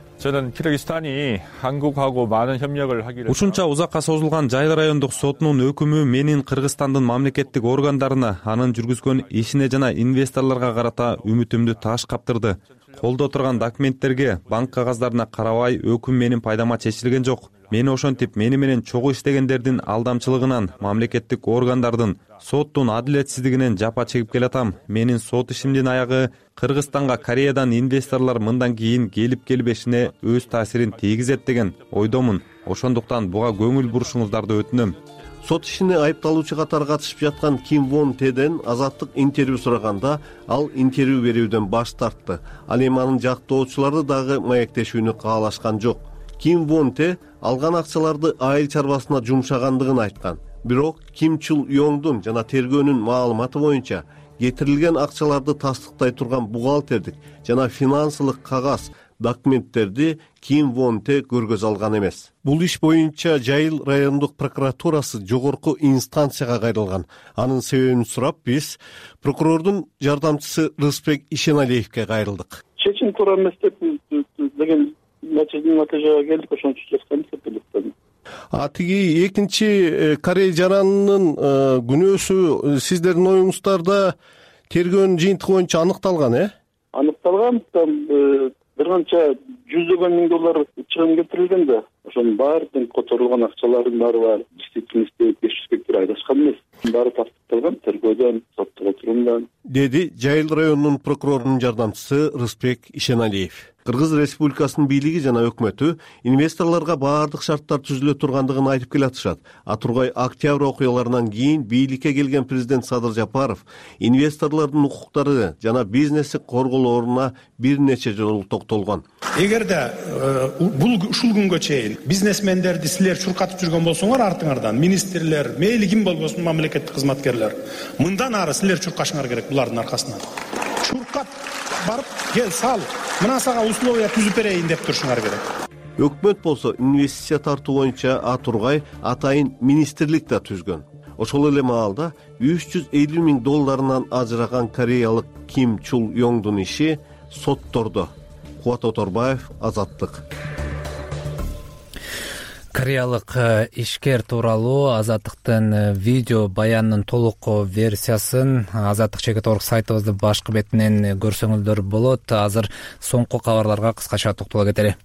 Ушунча узакка созулган Жайыл райондук сотунун өкүмү менин Кыргызстандын мамлекеттик органдарына, анын жүргүзгөн ишине жана инвесторлорго карата үмүтүмдү таш каптырды. Колдо турган документтерге, банк кагаздарына карабай өкүм менин пайдама чечилген жок. Мени ошентип, мени менен чогуу иштегендердин алдамчылыгынан, мамлекеттик органдардын, соттун адилетсиздигинен жапа чегип келатам. Менин сот ишимдин аягы Кыргызстанга Кореядан инвесторлор мындан кийин келип келбешине өз таасирин тийгизет деген ойдомун. Ошондуктан буга көңүл бурушуңуздарды өтүнөм. Сот ишине айыпталуучу катары катышып жаткан Ким Вон Теден азаттык интервью сураганда, ал интервью берүүдөн баш тартты. Ал эми анын жактоочулары дагы маектешүүнү каалашкан жок. Ким Вон Те алган акчаларды айыл чарбасына жумшагандыгын айткан. Бирок Ким Чул Йоңдун жана тергөөнүн маалыматы боюнча кетирилген акчаларды тастыктай турган бухгалтердик жана финансылык кагаз документтерди Ким Вон Те көргөзө алган эмес. Бул иш боюнча Жайыл райондук прокуратурасы жогорку инстанцияга кайрылган. Анын себебин сурап, биз прокурордун жардамчысы Рыспек Ишеналиевге кайрылдык. Чечим туура эмес деп деген натыйжага келдик, ошон үчүн жаткан эсептелет. А тиги экинчи Корея жаранынын күнөөсү сиздердин оюңуздарда тергөөнүн жыйынтыгы боюнча аныкталган, э? Аныкталган, бир канча жүздөгөн миң доллар чыгым келтирилген да. Ошонун баардыгын которулган акчалардын баары бар. Действительности беш жүз гектар айдашкан эмес. Баары тастыкталган тергөөдөн, соттук отурумдан. Деди Жайыл районунун прокурорунун жардамчысы Рыспек Ишеналиев. Кыргыз Республикасынын бийлиги жана өкмөтү инвесторлорго баардык шарттар түзүлө тургандыгын айтып келатышат. А Тургай октябрь окуяларынан кийин бийликке келген президент Садыр Жапаров инвесторлордун укуктары жана бизнеси корголооруна бир нече жолу токтолгон. Эгерде бул ушул күнгө чейин бизнесмендерди силер чуркатып жүргөн болсоңор артыңардан, министрлер, мейли ким болбосун мамлекеттик кызматкерлер, мындан ары силер чуркашыңар керек булардын аркасынан. Чуркат барып, кел сал, мына сага условия түзүп берейин деп турушуңар керек. Өкмөт болсо инвестиция тартуу боюнча А Тургай атайын министрлик да түзгөн. Ошол эле маалда үч жүз элүү миң долларынан ажыраган кореялык Ким Чул Йоңдун иши соттордо. Кубат Оторбаев, Азаттык. Кореялык ишкер тууралуу Азаттыктын видео баянынын толук версиясын Азаттык чекит орг сайтыбыздын башкы бетинен көрсөңүздөр болот. Азыр соңку кабарларга кыскача токтоло кетели.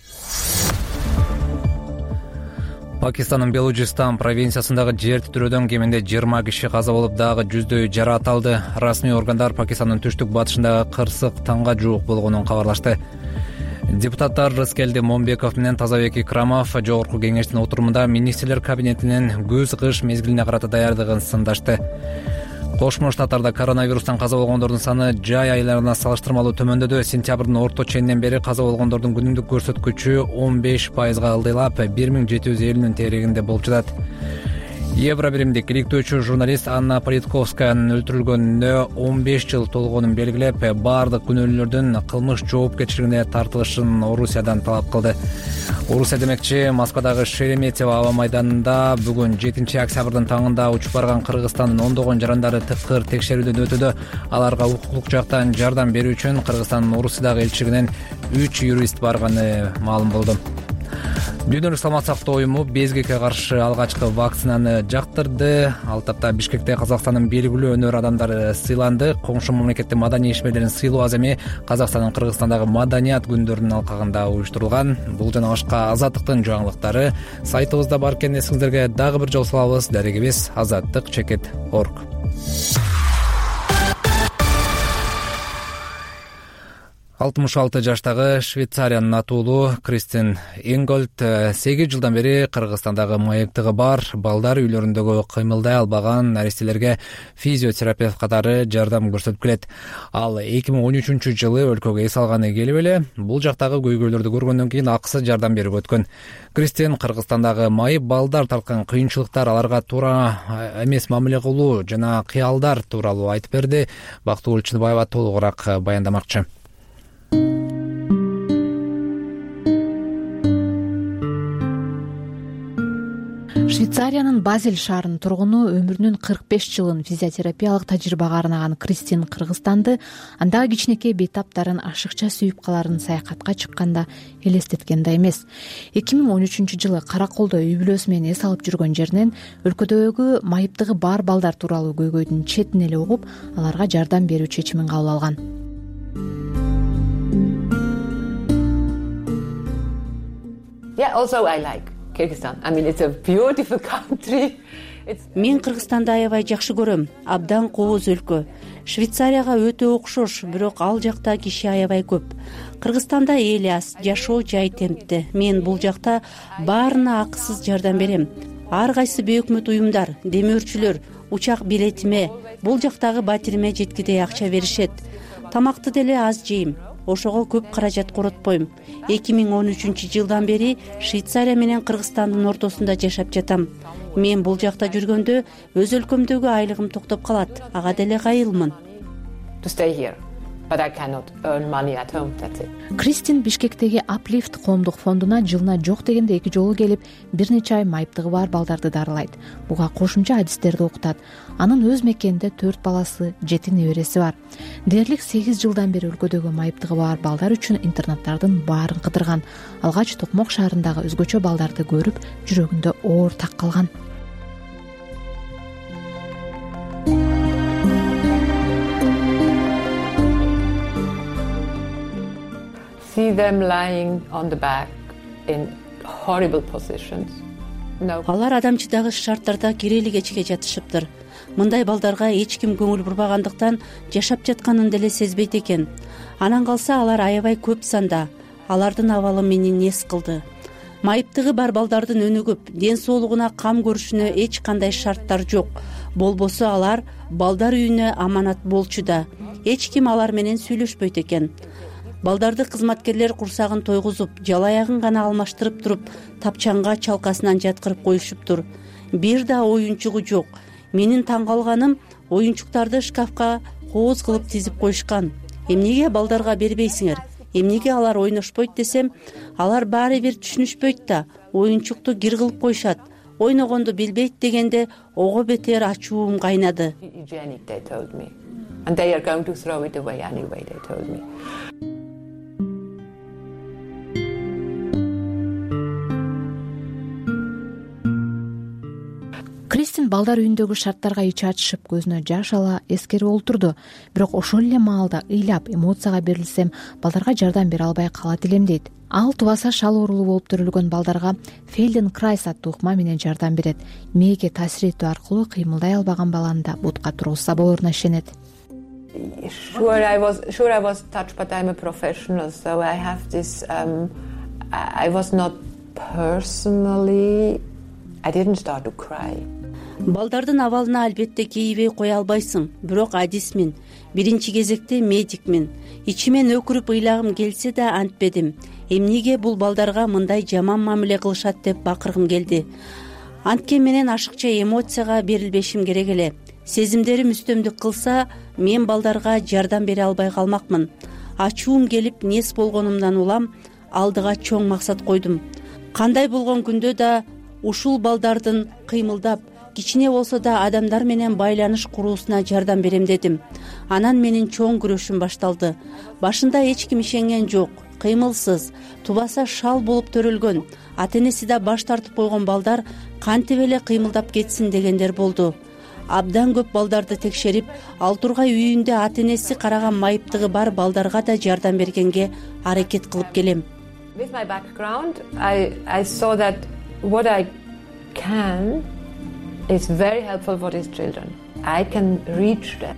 Пакистандын Белужистан провинциясындагы жер титирөөдөн кеминде жыйырма киши каза болуп, дагы жүздөй жаракат алды. Расмий органдар Пакистандын түштүк батышындагы кырсык таңга жуук болгонун кабарлашты. Депутаттар Рыскелди Момбеков менен Тазабек Икрамов жогорку кеңештин отурумунда министрлер кабинетинин күз-кыш мезгилине карата даярдыгын сындашты. Кошмо Штаттарда коронавирустан каза болгондордун саны жай айларына салыштырмалуу төмөндөдө. Сентябрдын орто ченинен бери каза болгондордун күнүмдүк көрсөткүчү он беш пайызга ылдыйлап, бир миң жети жүз элүүнүн терегинде болуп жатат. Евро биримдик иликтөөчү журналист Анна Политковскаянын өлтүрүлгөнүнө он беш жыл толгонун белгилеп, баардык күнөөлүүлөрдүн кылмыш жоопкерчилигине тартылышын Орусиядан талап кылды. Орусия демекчи, Москвадагы Шереметьево аба майданында бүгүн жетинчи октябрдын таңында учуп барган Кыргызстандын ондогон жарандары тыкыр текшерүүдөн өтүүдө. Аларга укуктук жактан жардам берүү үчүн Кыргызстандын Орусиядагы элчилигинен үч юрист барганы маалым болду. Дүйнөлүк саламат сактоо уюму безгекке каршы алгачкы вакцинаны жактырды. Ал тапта Бишкекте Казакстандын белгилүү өнөр адамдары сыйланды. Коңшу мамлекеттин маданий ишмерлерин сыйлоо аземи Казакстандын Кыргызстандагы маданият күндөрүнүн алкагында уюштурулган. Бул жана башка Азаттыктын жаңылыктары сайтыбызда бар экенин эсиңиздерге дагы бир жолу салабыз. Дарегибиз азаттык чекит орг. алтымыш алты жаштагы Швейцариянын атуулу Кристин Ингольд сегиз жылдан бери Кыргызстандагы майыптыгы бар балдар үйлөрүндөгү кыймылдай албаган наристелерге физиотерапевт катары жардам көрсөтүп келет. Ал эки миң он үчүнчү жылы өлкөгө эс алганы келип эле бул жактагы көйгөйлөрдү көргөндөн кийин акысыз жардам берип өткөн. Кристин Кыргызстандагы майып балдар тарткан кыйынчылыктар, аларга туура эмес мамиле кылуу жана кыялдар тууралуу айтып берди. Бактыгүл Чыныбаева толугураак баяндамакчы. Швейцариянын Базель шаарынын тургуну өмүрүнүн кырк беш жылын физиотерапиялык тажрыйбага арнаган Кристин Кыргызстанды, андагы кичинекей бейтаптарын ашыкча сүйүп каларын саякатка чыкканда элестеткен да эмес. эки миң он үчүнчү жылы Караколдо үй бүлөсү менен эс алып жүргөн жеринен өлкөдөгү майыптыгы бар балдар тууралуу көйгөйдүн четин эле угуп, аларга жардам берүү чечимин кабыл алган. Yeah, also I like Kyrgyzstan. I mean, it's a beautiful country. Мен Кыргызстанды аябай жакшы көрөм. Абдан кооз өлкө. Швейцарияга өтө окшош, бирок ал жакта киши аябай көп. Кыргызстанда эл аз, жашоо жай темпте. Мен бул жакта баарына акысыз жардам берем. Ар кайсы бейөкмөт уюмдар, демөөрчүлөр учак билетиме, бул жактагы батириме жеткидей акча беришет. Тамакты деле аз жейм. Ошого көп каражат коротпойм. эки миң он үчүнчү жылдан бери Швейцария менен Кыргызстандын ортосунда жашап жатам. Мен бул жакта жүргөндө өз өлкөмдөгү айлыгым токтоп калат. Ага деле кайылмын. Кристин Бишкектеги Uplift коомдук фондуна жылына жок дегенде эки жолу келип, бир нече ай майыптыгы бар балдарды дарылайт. Буга кошумча адистерди окутат. Анын өз мекенинде төрт баласы, жети небереси бар. Дээрлик сегиз жылдан бери өлкөдөгү майыптыгы бар балдар үчүн интернаттардын баарын кыдырган. Алгач Токмок шаарындагы өзгөчө балдарды көрүп, жүрөгүндө оор так калган. See them lying on the back in horrible positions. Алар адамчыдагы шарттарда кирели кечке жатышыптыр. Мындай балдарга эч ким көңүл бурбагандыктан жашап жатканын деле сезбейт экен. Анан калса алар аябай көп санда. Алардын абалы мени нес кылды. Майыптыгы бар балдардын өнү көп, ден соолугуна кам көрүшүнө эч кандай шарттар жок. Болбосо алар балдар үйүнө аманат болчу да. Эч ким алар менен сүйлөшпөйт экен. Балдарды кызматкерлер курсагын тойгузуп, жалаягын гана алмаштырып туруп, тапчанга чалкасынан жаткырып коюшуптур. Бир да оюнчугу жок. Менин таң калганым, оюнчуктарды шкафка кооз кылып тизип коюшкан. Эмнеге балдарга бербейсиңер? Эмнеге алар ойношпойт десем, алар баары бир түшүнүшпөйт да, оюнчукту кир кылып коюшат. Ойногонду билбейт дегенде ого бетер ачуум кайнады. and they are going to throw it away anyway, they told me. Кристин балдар үйүндөгү шарттарга ичи ачышып көзүнө жаш ала эскерип олтурду. Бирок ошол эле маалда ыйлап эмоцияга берилсем, балдарга жардам бере албай калат элем дейт. Ал тубаса шал оорулуу болуп төрөлгөн балдарга Feldenkrais аттуу ыкма менен жардам берет. Мээге таасир этүү аркылуу кыймылдай албаган баланы да бутка тургузса болоруна ишенет. Sure, I was sure I was touched, but I'm a professional, so I have this. Um, I was not personally. I didn't start to cry. Балдардын абалына албетте кейибей кое албайсың, бирок адисмин, биринчи кезекте медикмин. Ичимен өкүрүп ыйлагым келсе да антпедим. Эмнеге бул балдарга мындай жаман мамиле кылышат деп бакыргым келди. Анткен менен ашыкча эмоцияга берилбешим керек эле. Сезимдерим үстөмдүк кылса, мен балдарга жардам бере албай калмакмын. Ачуум келип, нес болгонумдан улам, алдыга чоң максат койдум. Кандай болгон күндө да ушул балдардын кыймылдап, кичине болсо да адамдар менен байланыш куруусуна жардам берем дедим. Анан менин чоң күрөшүм башталды. Башында эч ким ишенген жок, кыймылсыз, тубаса шал болуп төрөлгөн, ата-энеси да баш тартып койгон балдар кантип эле кыймылдап кетсин дегендер болду. Абдан көп балдарды текшерип, Алтургай үйүндө ата-энеси караган майыптыгы бар балдарга да жардам бергенге аракет кылып келем. With my background, I I saw that what I can is very helpful for these children. I can reach them.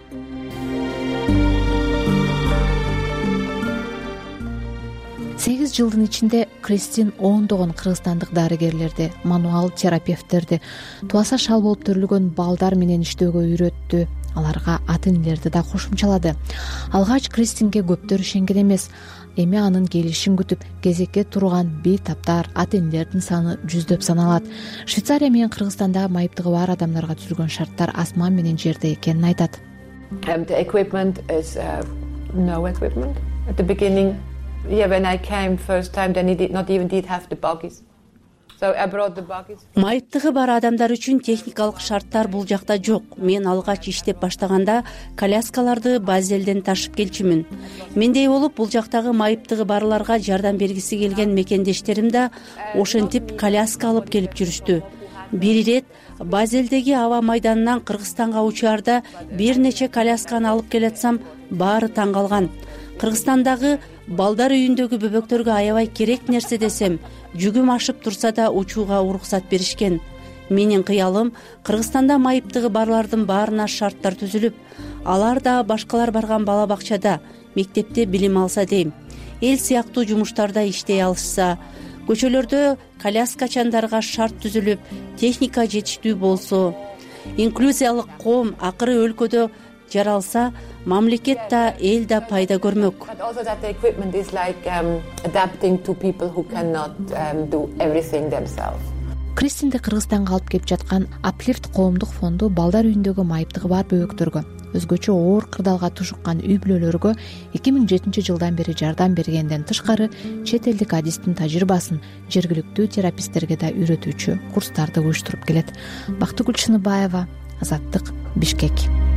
сегиз жылдын ичинде Кристин ондогон кыргызстандык дарыгерлерди, мануал терапевттерди, тубаса шал болуп төрөлгөн балдар менен иштөөгө үйрөттү. Аларга ата-энелерди да кошумчалады. Алгач Кристинге көптөр ишенген эмес. Эми анын келишин күтүп кезекке турган бейтаптар, ата-энелердин саны жүздөп саналат. Швейцария менен Кыргызстанда майыптыгы бар адамдарга түзүлгөн шарттар асман менен жерде экенин айтат. Um, the equipment is uh, no equipment at the beginning. Yeah, when I came first time, then he did not even did have the buggies. So I brought the buggies. Майыптыгы бар адамдар үчүн техникалык шарттар бул жакта жок. Мен алгач иштеп баштаганда коляскаларды Базелден ташып келчүмүн. Мендей болуп бул жактагы майыптыгы барларга жардам бергиси келген мекендештерим да ошентип коляска алып келип жүрүштү. Бир ирет Базелдеги аба майданынан Кыргызстанга учаарда бир нече колясканы алып келатсам, баары таң калган. Кыргызстандагы балдар үйүндөгү бөбөктөргө аябай керек нерсе десем, жүгүм ашып турса да учууга уруксат беришкен. Менин кыялым Кыргызстанда майыптыгы барлардын баарына шарттар түзүлүп, алар да башкалар барган бала бакчада, мектепте билим алса дейм. Эл сыяктуу жумуштарда иштей алышса, көчөлөрдө коляскачандарга шарт түзүлүп, техника жетиштүү болсо, инклюзиялык коом акыры өлкөдө жаралса, мамлекет да эл да пайда көрмөк. But also that the equipment is like um, adapting to people who cannot um, do everything themselves. Кристинди Кыргызстанга алып келип жаткан Uplift коомдук фонду балдар үйүндөгү майыптыгы бар бөбөктөргө, өзгөчө оор кырдаалга тушуккан үй бүлөлөргө эки миң жетинчи жылдан бери жардам бергенден тышкары чет элдик адистин тажрыйбасын жергиликтүү тераписттерге да үйрөтүүчү курстарды уюштуруп келет. Бактыгүл Чыныбаева, Азаттык, Бишкек.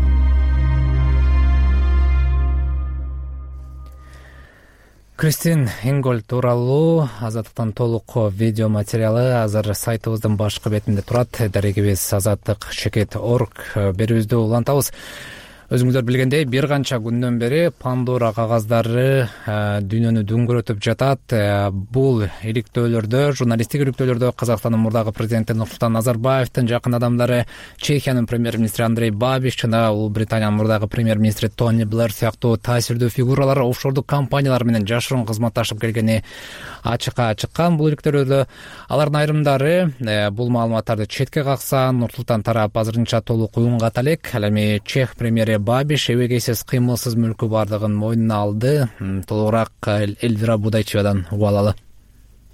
Кристин Ингольд тууралуу Азаттыктан толук видео материалы азыр сайтыбыздын башкы бетинде турат. Дарегибиз азаттык чекит точка орг берүүбүздү улантабыз. Өзүңүздөр билгендей, бир канча күндөн бери Пандора кагаздары дүйнөнү дүңгүрөтүп жатат. Бул иликтөөлөрдө, журналисттик иликтөөлөрдө Казакстандын мурдагы президенти Нурсултан Назарбаевдин жакын адамдары, Чехиянын премьер-министри Андрей Бабиш жана Улуу Британиянын мурдагы премьер-министри Тони Блэр сыяктуу таасирдүү фигуралар офшордук компаниялар менен жашыруун кызматташып келгени ачыкка чыккан. Бул иликтөөлөрдө алардын айрымдары бул маалыматтарды четке какса, Нурсултан тарап азырынча толук уюнгат элек. Ал эми Чех премьери Бабиш эбегейсиз кыймылсыз мүлкү бардыгын мойнуна алды. Толугураак Эльвира Будайчевадан угуп алалы.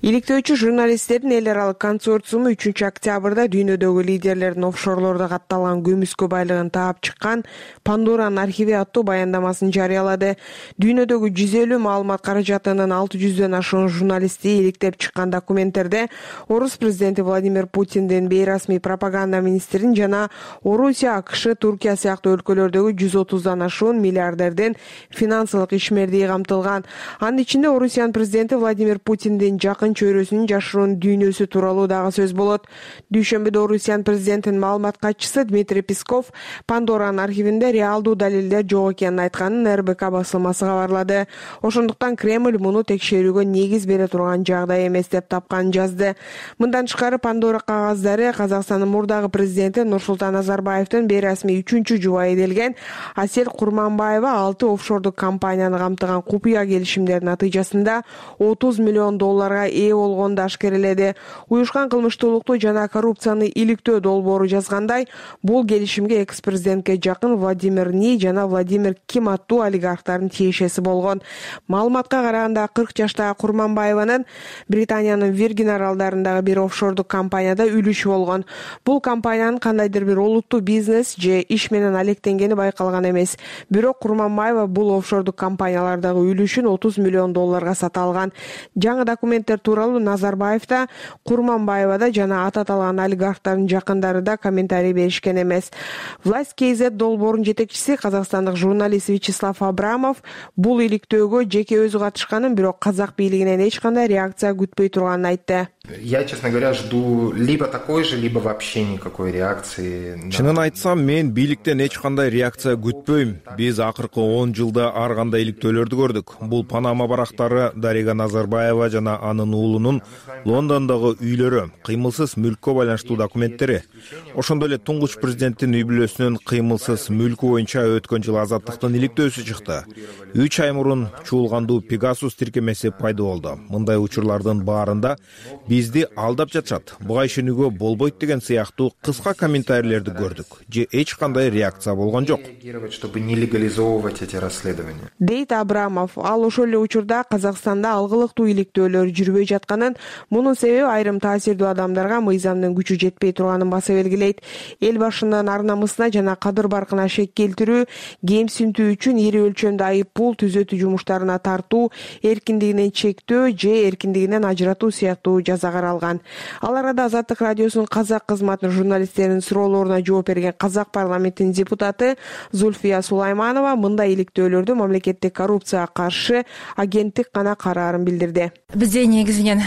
Иликтөөчү журналисттердин эл аралык консорциуму үчүнчү октябрда дүйнөдөгү лидерлердин офшорлордо катталган көмүскө байлыгын таап чыккан Пандоранын архиви аттуу баяндамасын жарыялады. Дүйнөдөгү жүз элүү маалымат каражатынын алты жүздөн ашуун журналисти иликтеп чыккан документтерде Орус президенти Владимир Путиндин бейрасмий пропаганда министрин жана Орусия, АКШ, Туркия сыяктуу өлкөлөрдөгү жүз отуздан ашуун миллиардердин финансылык ишмердиги камтылган. Анын ичинде Орусиянын президенти Владимир Путиндин жакын чөйрөсүнүн жашыруун дүйнөсү тууралуу дагы сөз болот. Дүйшөмбүдө Орусиянын президентинин маалымат катчысы Дмитрий Песков Пандоранын архивинде реалдуу далилдер жок экенин айтканын эр бэ ка басылмасы кабарлады. Ошондуктан Кремль муну текшерүүгө негиз бере турган жагдай эмес деп тапканын жазды. Мындан тышкары Пандора кагаздары Казакстандын мурдагы президенти Нурсултан Назарбаевдин бейрасмий үчүнчү жубайы делген Асель Курманбаева алты офшордук компанияны камтыган купуя келишимдердин натыйжасында отуз миллион долларга ээ болгонду ашкереледи. Уюшкан кылмыштуулукту жана коррупцияны иликтөө долбоору жазгандай, бул келишимге экс-президентке жакын Владимир Ни жана Владимир Ким аттуу олигархтардын тиешеси болгон. Маалыматка караганда кырк жаштагы Курманбаеванын Британиянын Виргин аралдарындагы бир офшордук компанияда үлүшү болгон. Бул компаниянын кандайдыр бир олуттуу бизнес же иш менен алектенгени байкалган эмес. Бирок Курманбаева бул офшордук компаниялардагы үлүшүн отуз миллион долларга сата алган. Жаңы документтер тууралуу Назарбаев да, Курманбаева да жана аты аталган олигархтардын жакындары да комментарий беришкен эмес. Власть кей зет долбоорунун жетекчиси казакстандык журналист Вячеслав Абрамов бул иликтөөгө жеке өзү катышканын, бирок казак бийлигинен эч кандай реакция күтпөй турганын айтты. Я, честно говоря, жду либо такой же, либо вообще никакой реакции. Чынын айтсам, мен бийликтен эч кандай реакция күтпөйм. Биз акыркы он жылда ар кандай иликтөөлөрдү көрдүк. Бул Панама барактары, Дарига Назарбаева жана анын уулунун Лондондогу үйлөрү, кыймылсыз мүлккө байланыштуу документтери. Ошондой эле туңгуч президенттин үй бүлөсүнүн кыймылсыз мүлкү боюнча өткөн жылы азаттыктын иликтөөсү чыкты. үч ай мурун чуулгандуу Пегасус тиркемеси пайда болду. Мындай учурлардын баарында бизди алдап жатышат, буга ишенүүгө болбойт деген сыяктуу кыска комментарийлерди көрдүк. Же эч кандай реакция болгон жок. Чтобы не легализовывать эти расследования. Дейт Абрамов, ал ошол эле учурда Казакстанда алгылыктуу иликтөөлөр жүрбөй жатканын, мунун себеби айрым таасирдүү адамдарга мыйзамдын күчү жетпей турганын баса белгилейт. Эл башынын ар намысына жана кадыр баркына шек келтирүү, кемсинтүү үчүн ири өлчөмдүү айып пул түзөтүү жумуштарына тартуу, эркиндигинен чектөө же эркиндигинен ажыратуу сыяктуу жаза каралган. Ал арада Азаттык радиосунун казак кызматынын журналисттеринин суроолоруна жооп берген казак парламентинин депутаты Зульфия Сулайманова мындай иликтөөлөрдү мамлекеттик коррупцияга каршы агенттик гана караарын билдирди. Бизде негизинен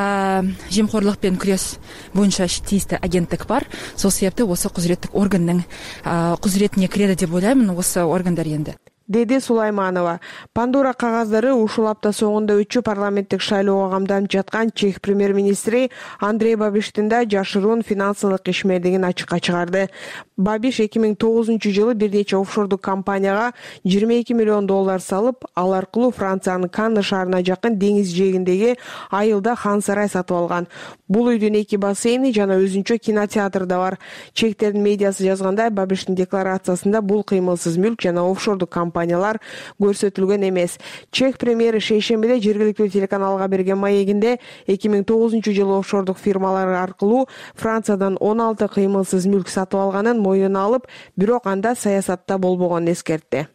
жемкорлук менен күрөш боюнча тийиштүү агенттик бар. Сол себептен осы кузуреттик органдын кузуретине кирет деп ойлоймун осы органдар энди. Деди Сулайманова. Пандора кагаздары ушул апта соңунда өтчү парламенттик шайлоого камданып жаткан чех премьер-министри Андрей Бабиштин да жашыруун финансылык ишмердигин ачыкка чыгарды. Бабиш эки миң тогузунчу жылы бир нече офшордук компанияга жыйырма эки миллион доллар салып, ал аркылуу Франциянын Канны шаарына жакын деңиз жээгиндеги айылда хан сарай сатып алган. Бул үйдүн эки бассейни жана өзүнчө кинотеатр да бар. Чехтердин медиасы жазгандай, Бабиштин декларациясында бул кыймылсыз мүлк жана офшордук компаниялар көрсөтүлгөн эмес. Чех премьери шейшембиде жергиликтүү телеканалга берген маегинде эки миң тогузунчу жылы офшордук фирмалар аркылуу Франциядан он алты кыймылсыз мүлк сатып алганын моюнуна алып, бирок анда саясатта болбогонун эскертти.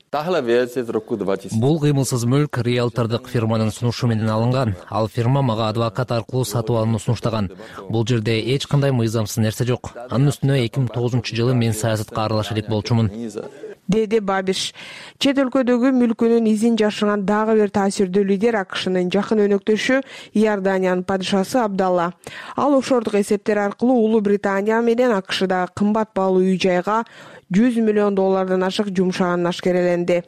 Бул кыймылсыз мүлк риэлтордук фирманын сунушу менен алынган. Ал фирма мага адвокат аркылуу сатып алууну сунуштаган. Бул жерде эч кандай мыйзамсыз нерсе жок. Анын үстүнө эки миң тогузунчу жылы мен саясатка аралаша элек болчумун. Деди Бабиш. Чет өлкөдөгү мүлкүнүн изин жашырган дагы бир таасирдүү лидер АКШнын жакын өнөктөшү Иорданиянын падышасы Абдалла. Ал офшордук эсептер аркылуу Улуу Британия менен АКШдагы кымбат баалуу үй жайга жүз миллион доллардан ашык жумшаганын ашкереленди.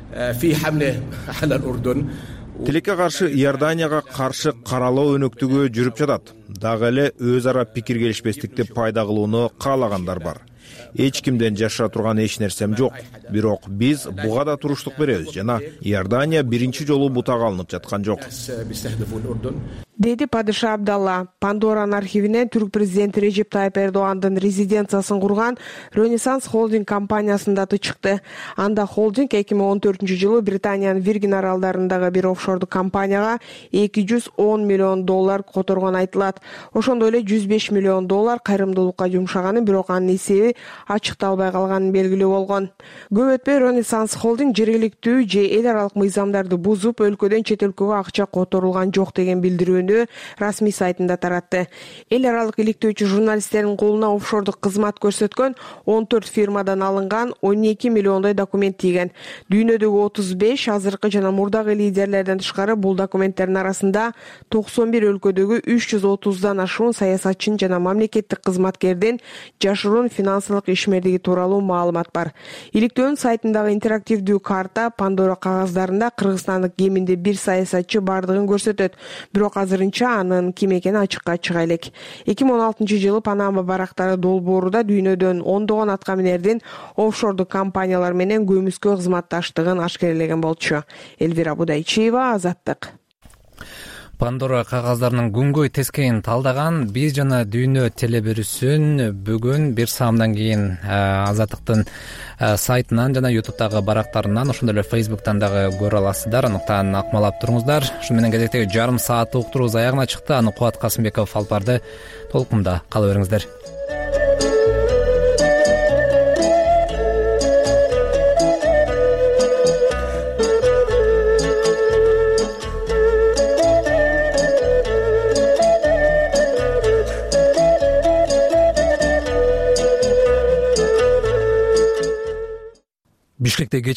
Тилекке каршы Иорданияга каршы каралоо өнөктүгү жүрүп жатат. Дагы эле өз ара пикир келишпестикти пайда кылууну каалагандар бар. Эч кимден жашыра турган эч нерсем жок. Бирок биз буга да туруштук беребиз жана Иордания биринчи жолу бутага алынып жаткан жок. деди падыша Абдалла. Пандоранын архивине түрк президенти Режеп Тайып Эрдогандын резиденциясын курган Ренессанс холдинг компаниясынын даты чыкты. Анда холдинг эки миң он төртүнчү жылы Британиянын Виргин аралдарындагы бир офшордук компанияга эки жүз он миллион доллар которгон айтылат. Ошондой эле жүз беш миллион доллар кайрымдуулукка жумшаганы, бирок анын эсеби ачыкталбай калганы белгилүү болгон. Көп өтпөй Ренессанс холдинг жергиликтүү же эл аралык мыйзамдарды бузуп, өлкөдөн чет өлкөгө акча которулган жок деген билдирүүнү расмий сайтында таратты. Эл аралык иликтөөчү журналисттердин колуна офшордук кызмат көрсөткөн он төрт фирмадан алынган он эки миллиондой документ тийген. Дүйнөдөгү отуз беш азыркы жана мурдагы лидерлерден тышкары бул документтердин арасында токсон бир өлкөдөгү үч жүз отуздан ашуун саясатчынын жана мамлекеттик кызматкердин жашыруун финансылык ишмердиги тууралуу маалымат бар. Иликтөөнүн сайтындагы интерактивдүү карта Пандора кагаздарында Кыргызстандык кеминде бир саясатчы бардыгын көрсөтөт, бирок азырынча анын ким экени ачыкка чыга элек. эки миң он алтынчы жылы Панама барактары долбооруда дүйнөдөн ондогон атка минердин офшордук компаниялар менен көмүскө кызматташтыгын ашкерелеген болчу. Элвира Будайчиева, Азаттык. Пандора кагаздарынын күнгөй тескейин талдаган биз жана дүйнө телебирүүсүн бүгүн бир саамдан кийин Азаттыктын сайтынан жана ютубтагы барактарынан, ошондой эле фейсбуктан дагы көрө аласыздар. Андыктан акмалап туруңуздар. Ушу менен кезектеги жарым сааттык уктуруубуз аягына чыкты. Аны Кубат Касымбеков алып барды. Толкунда кала бериңиздер. Бишкекте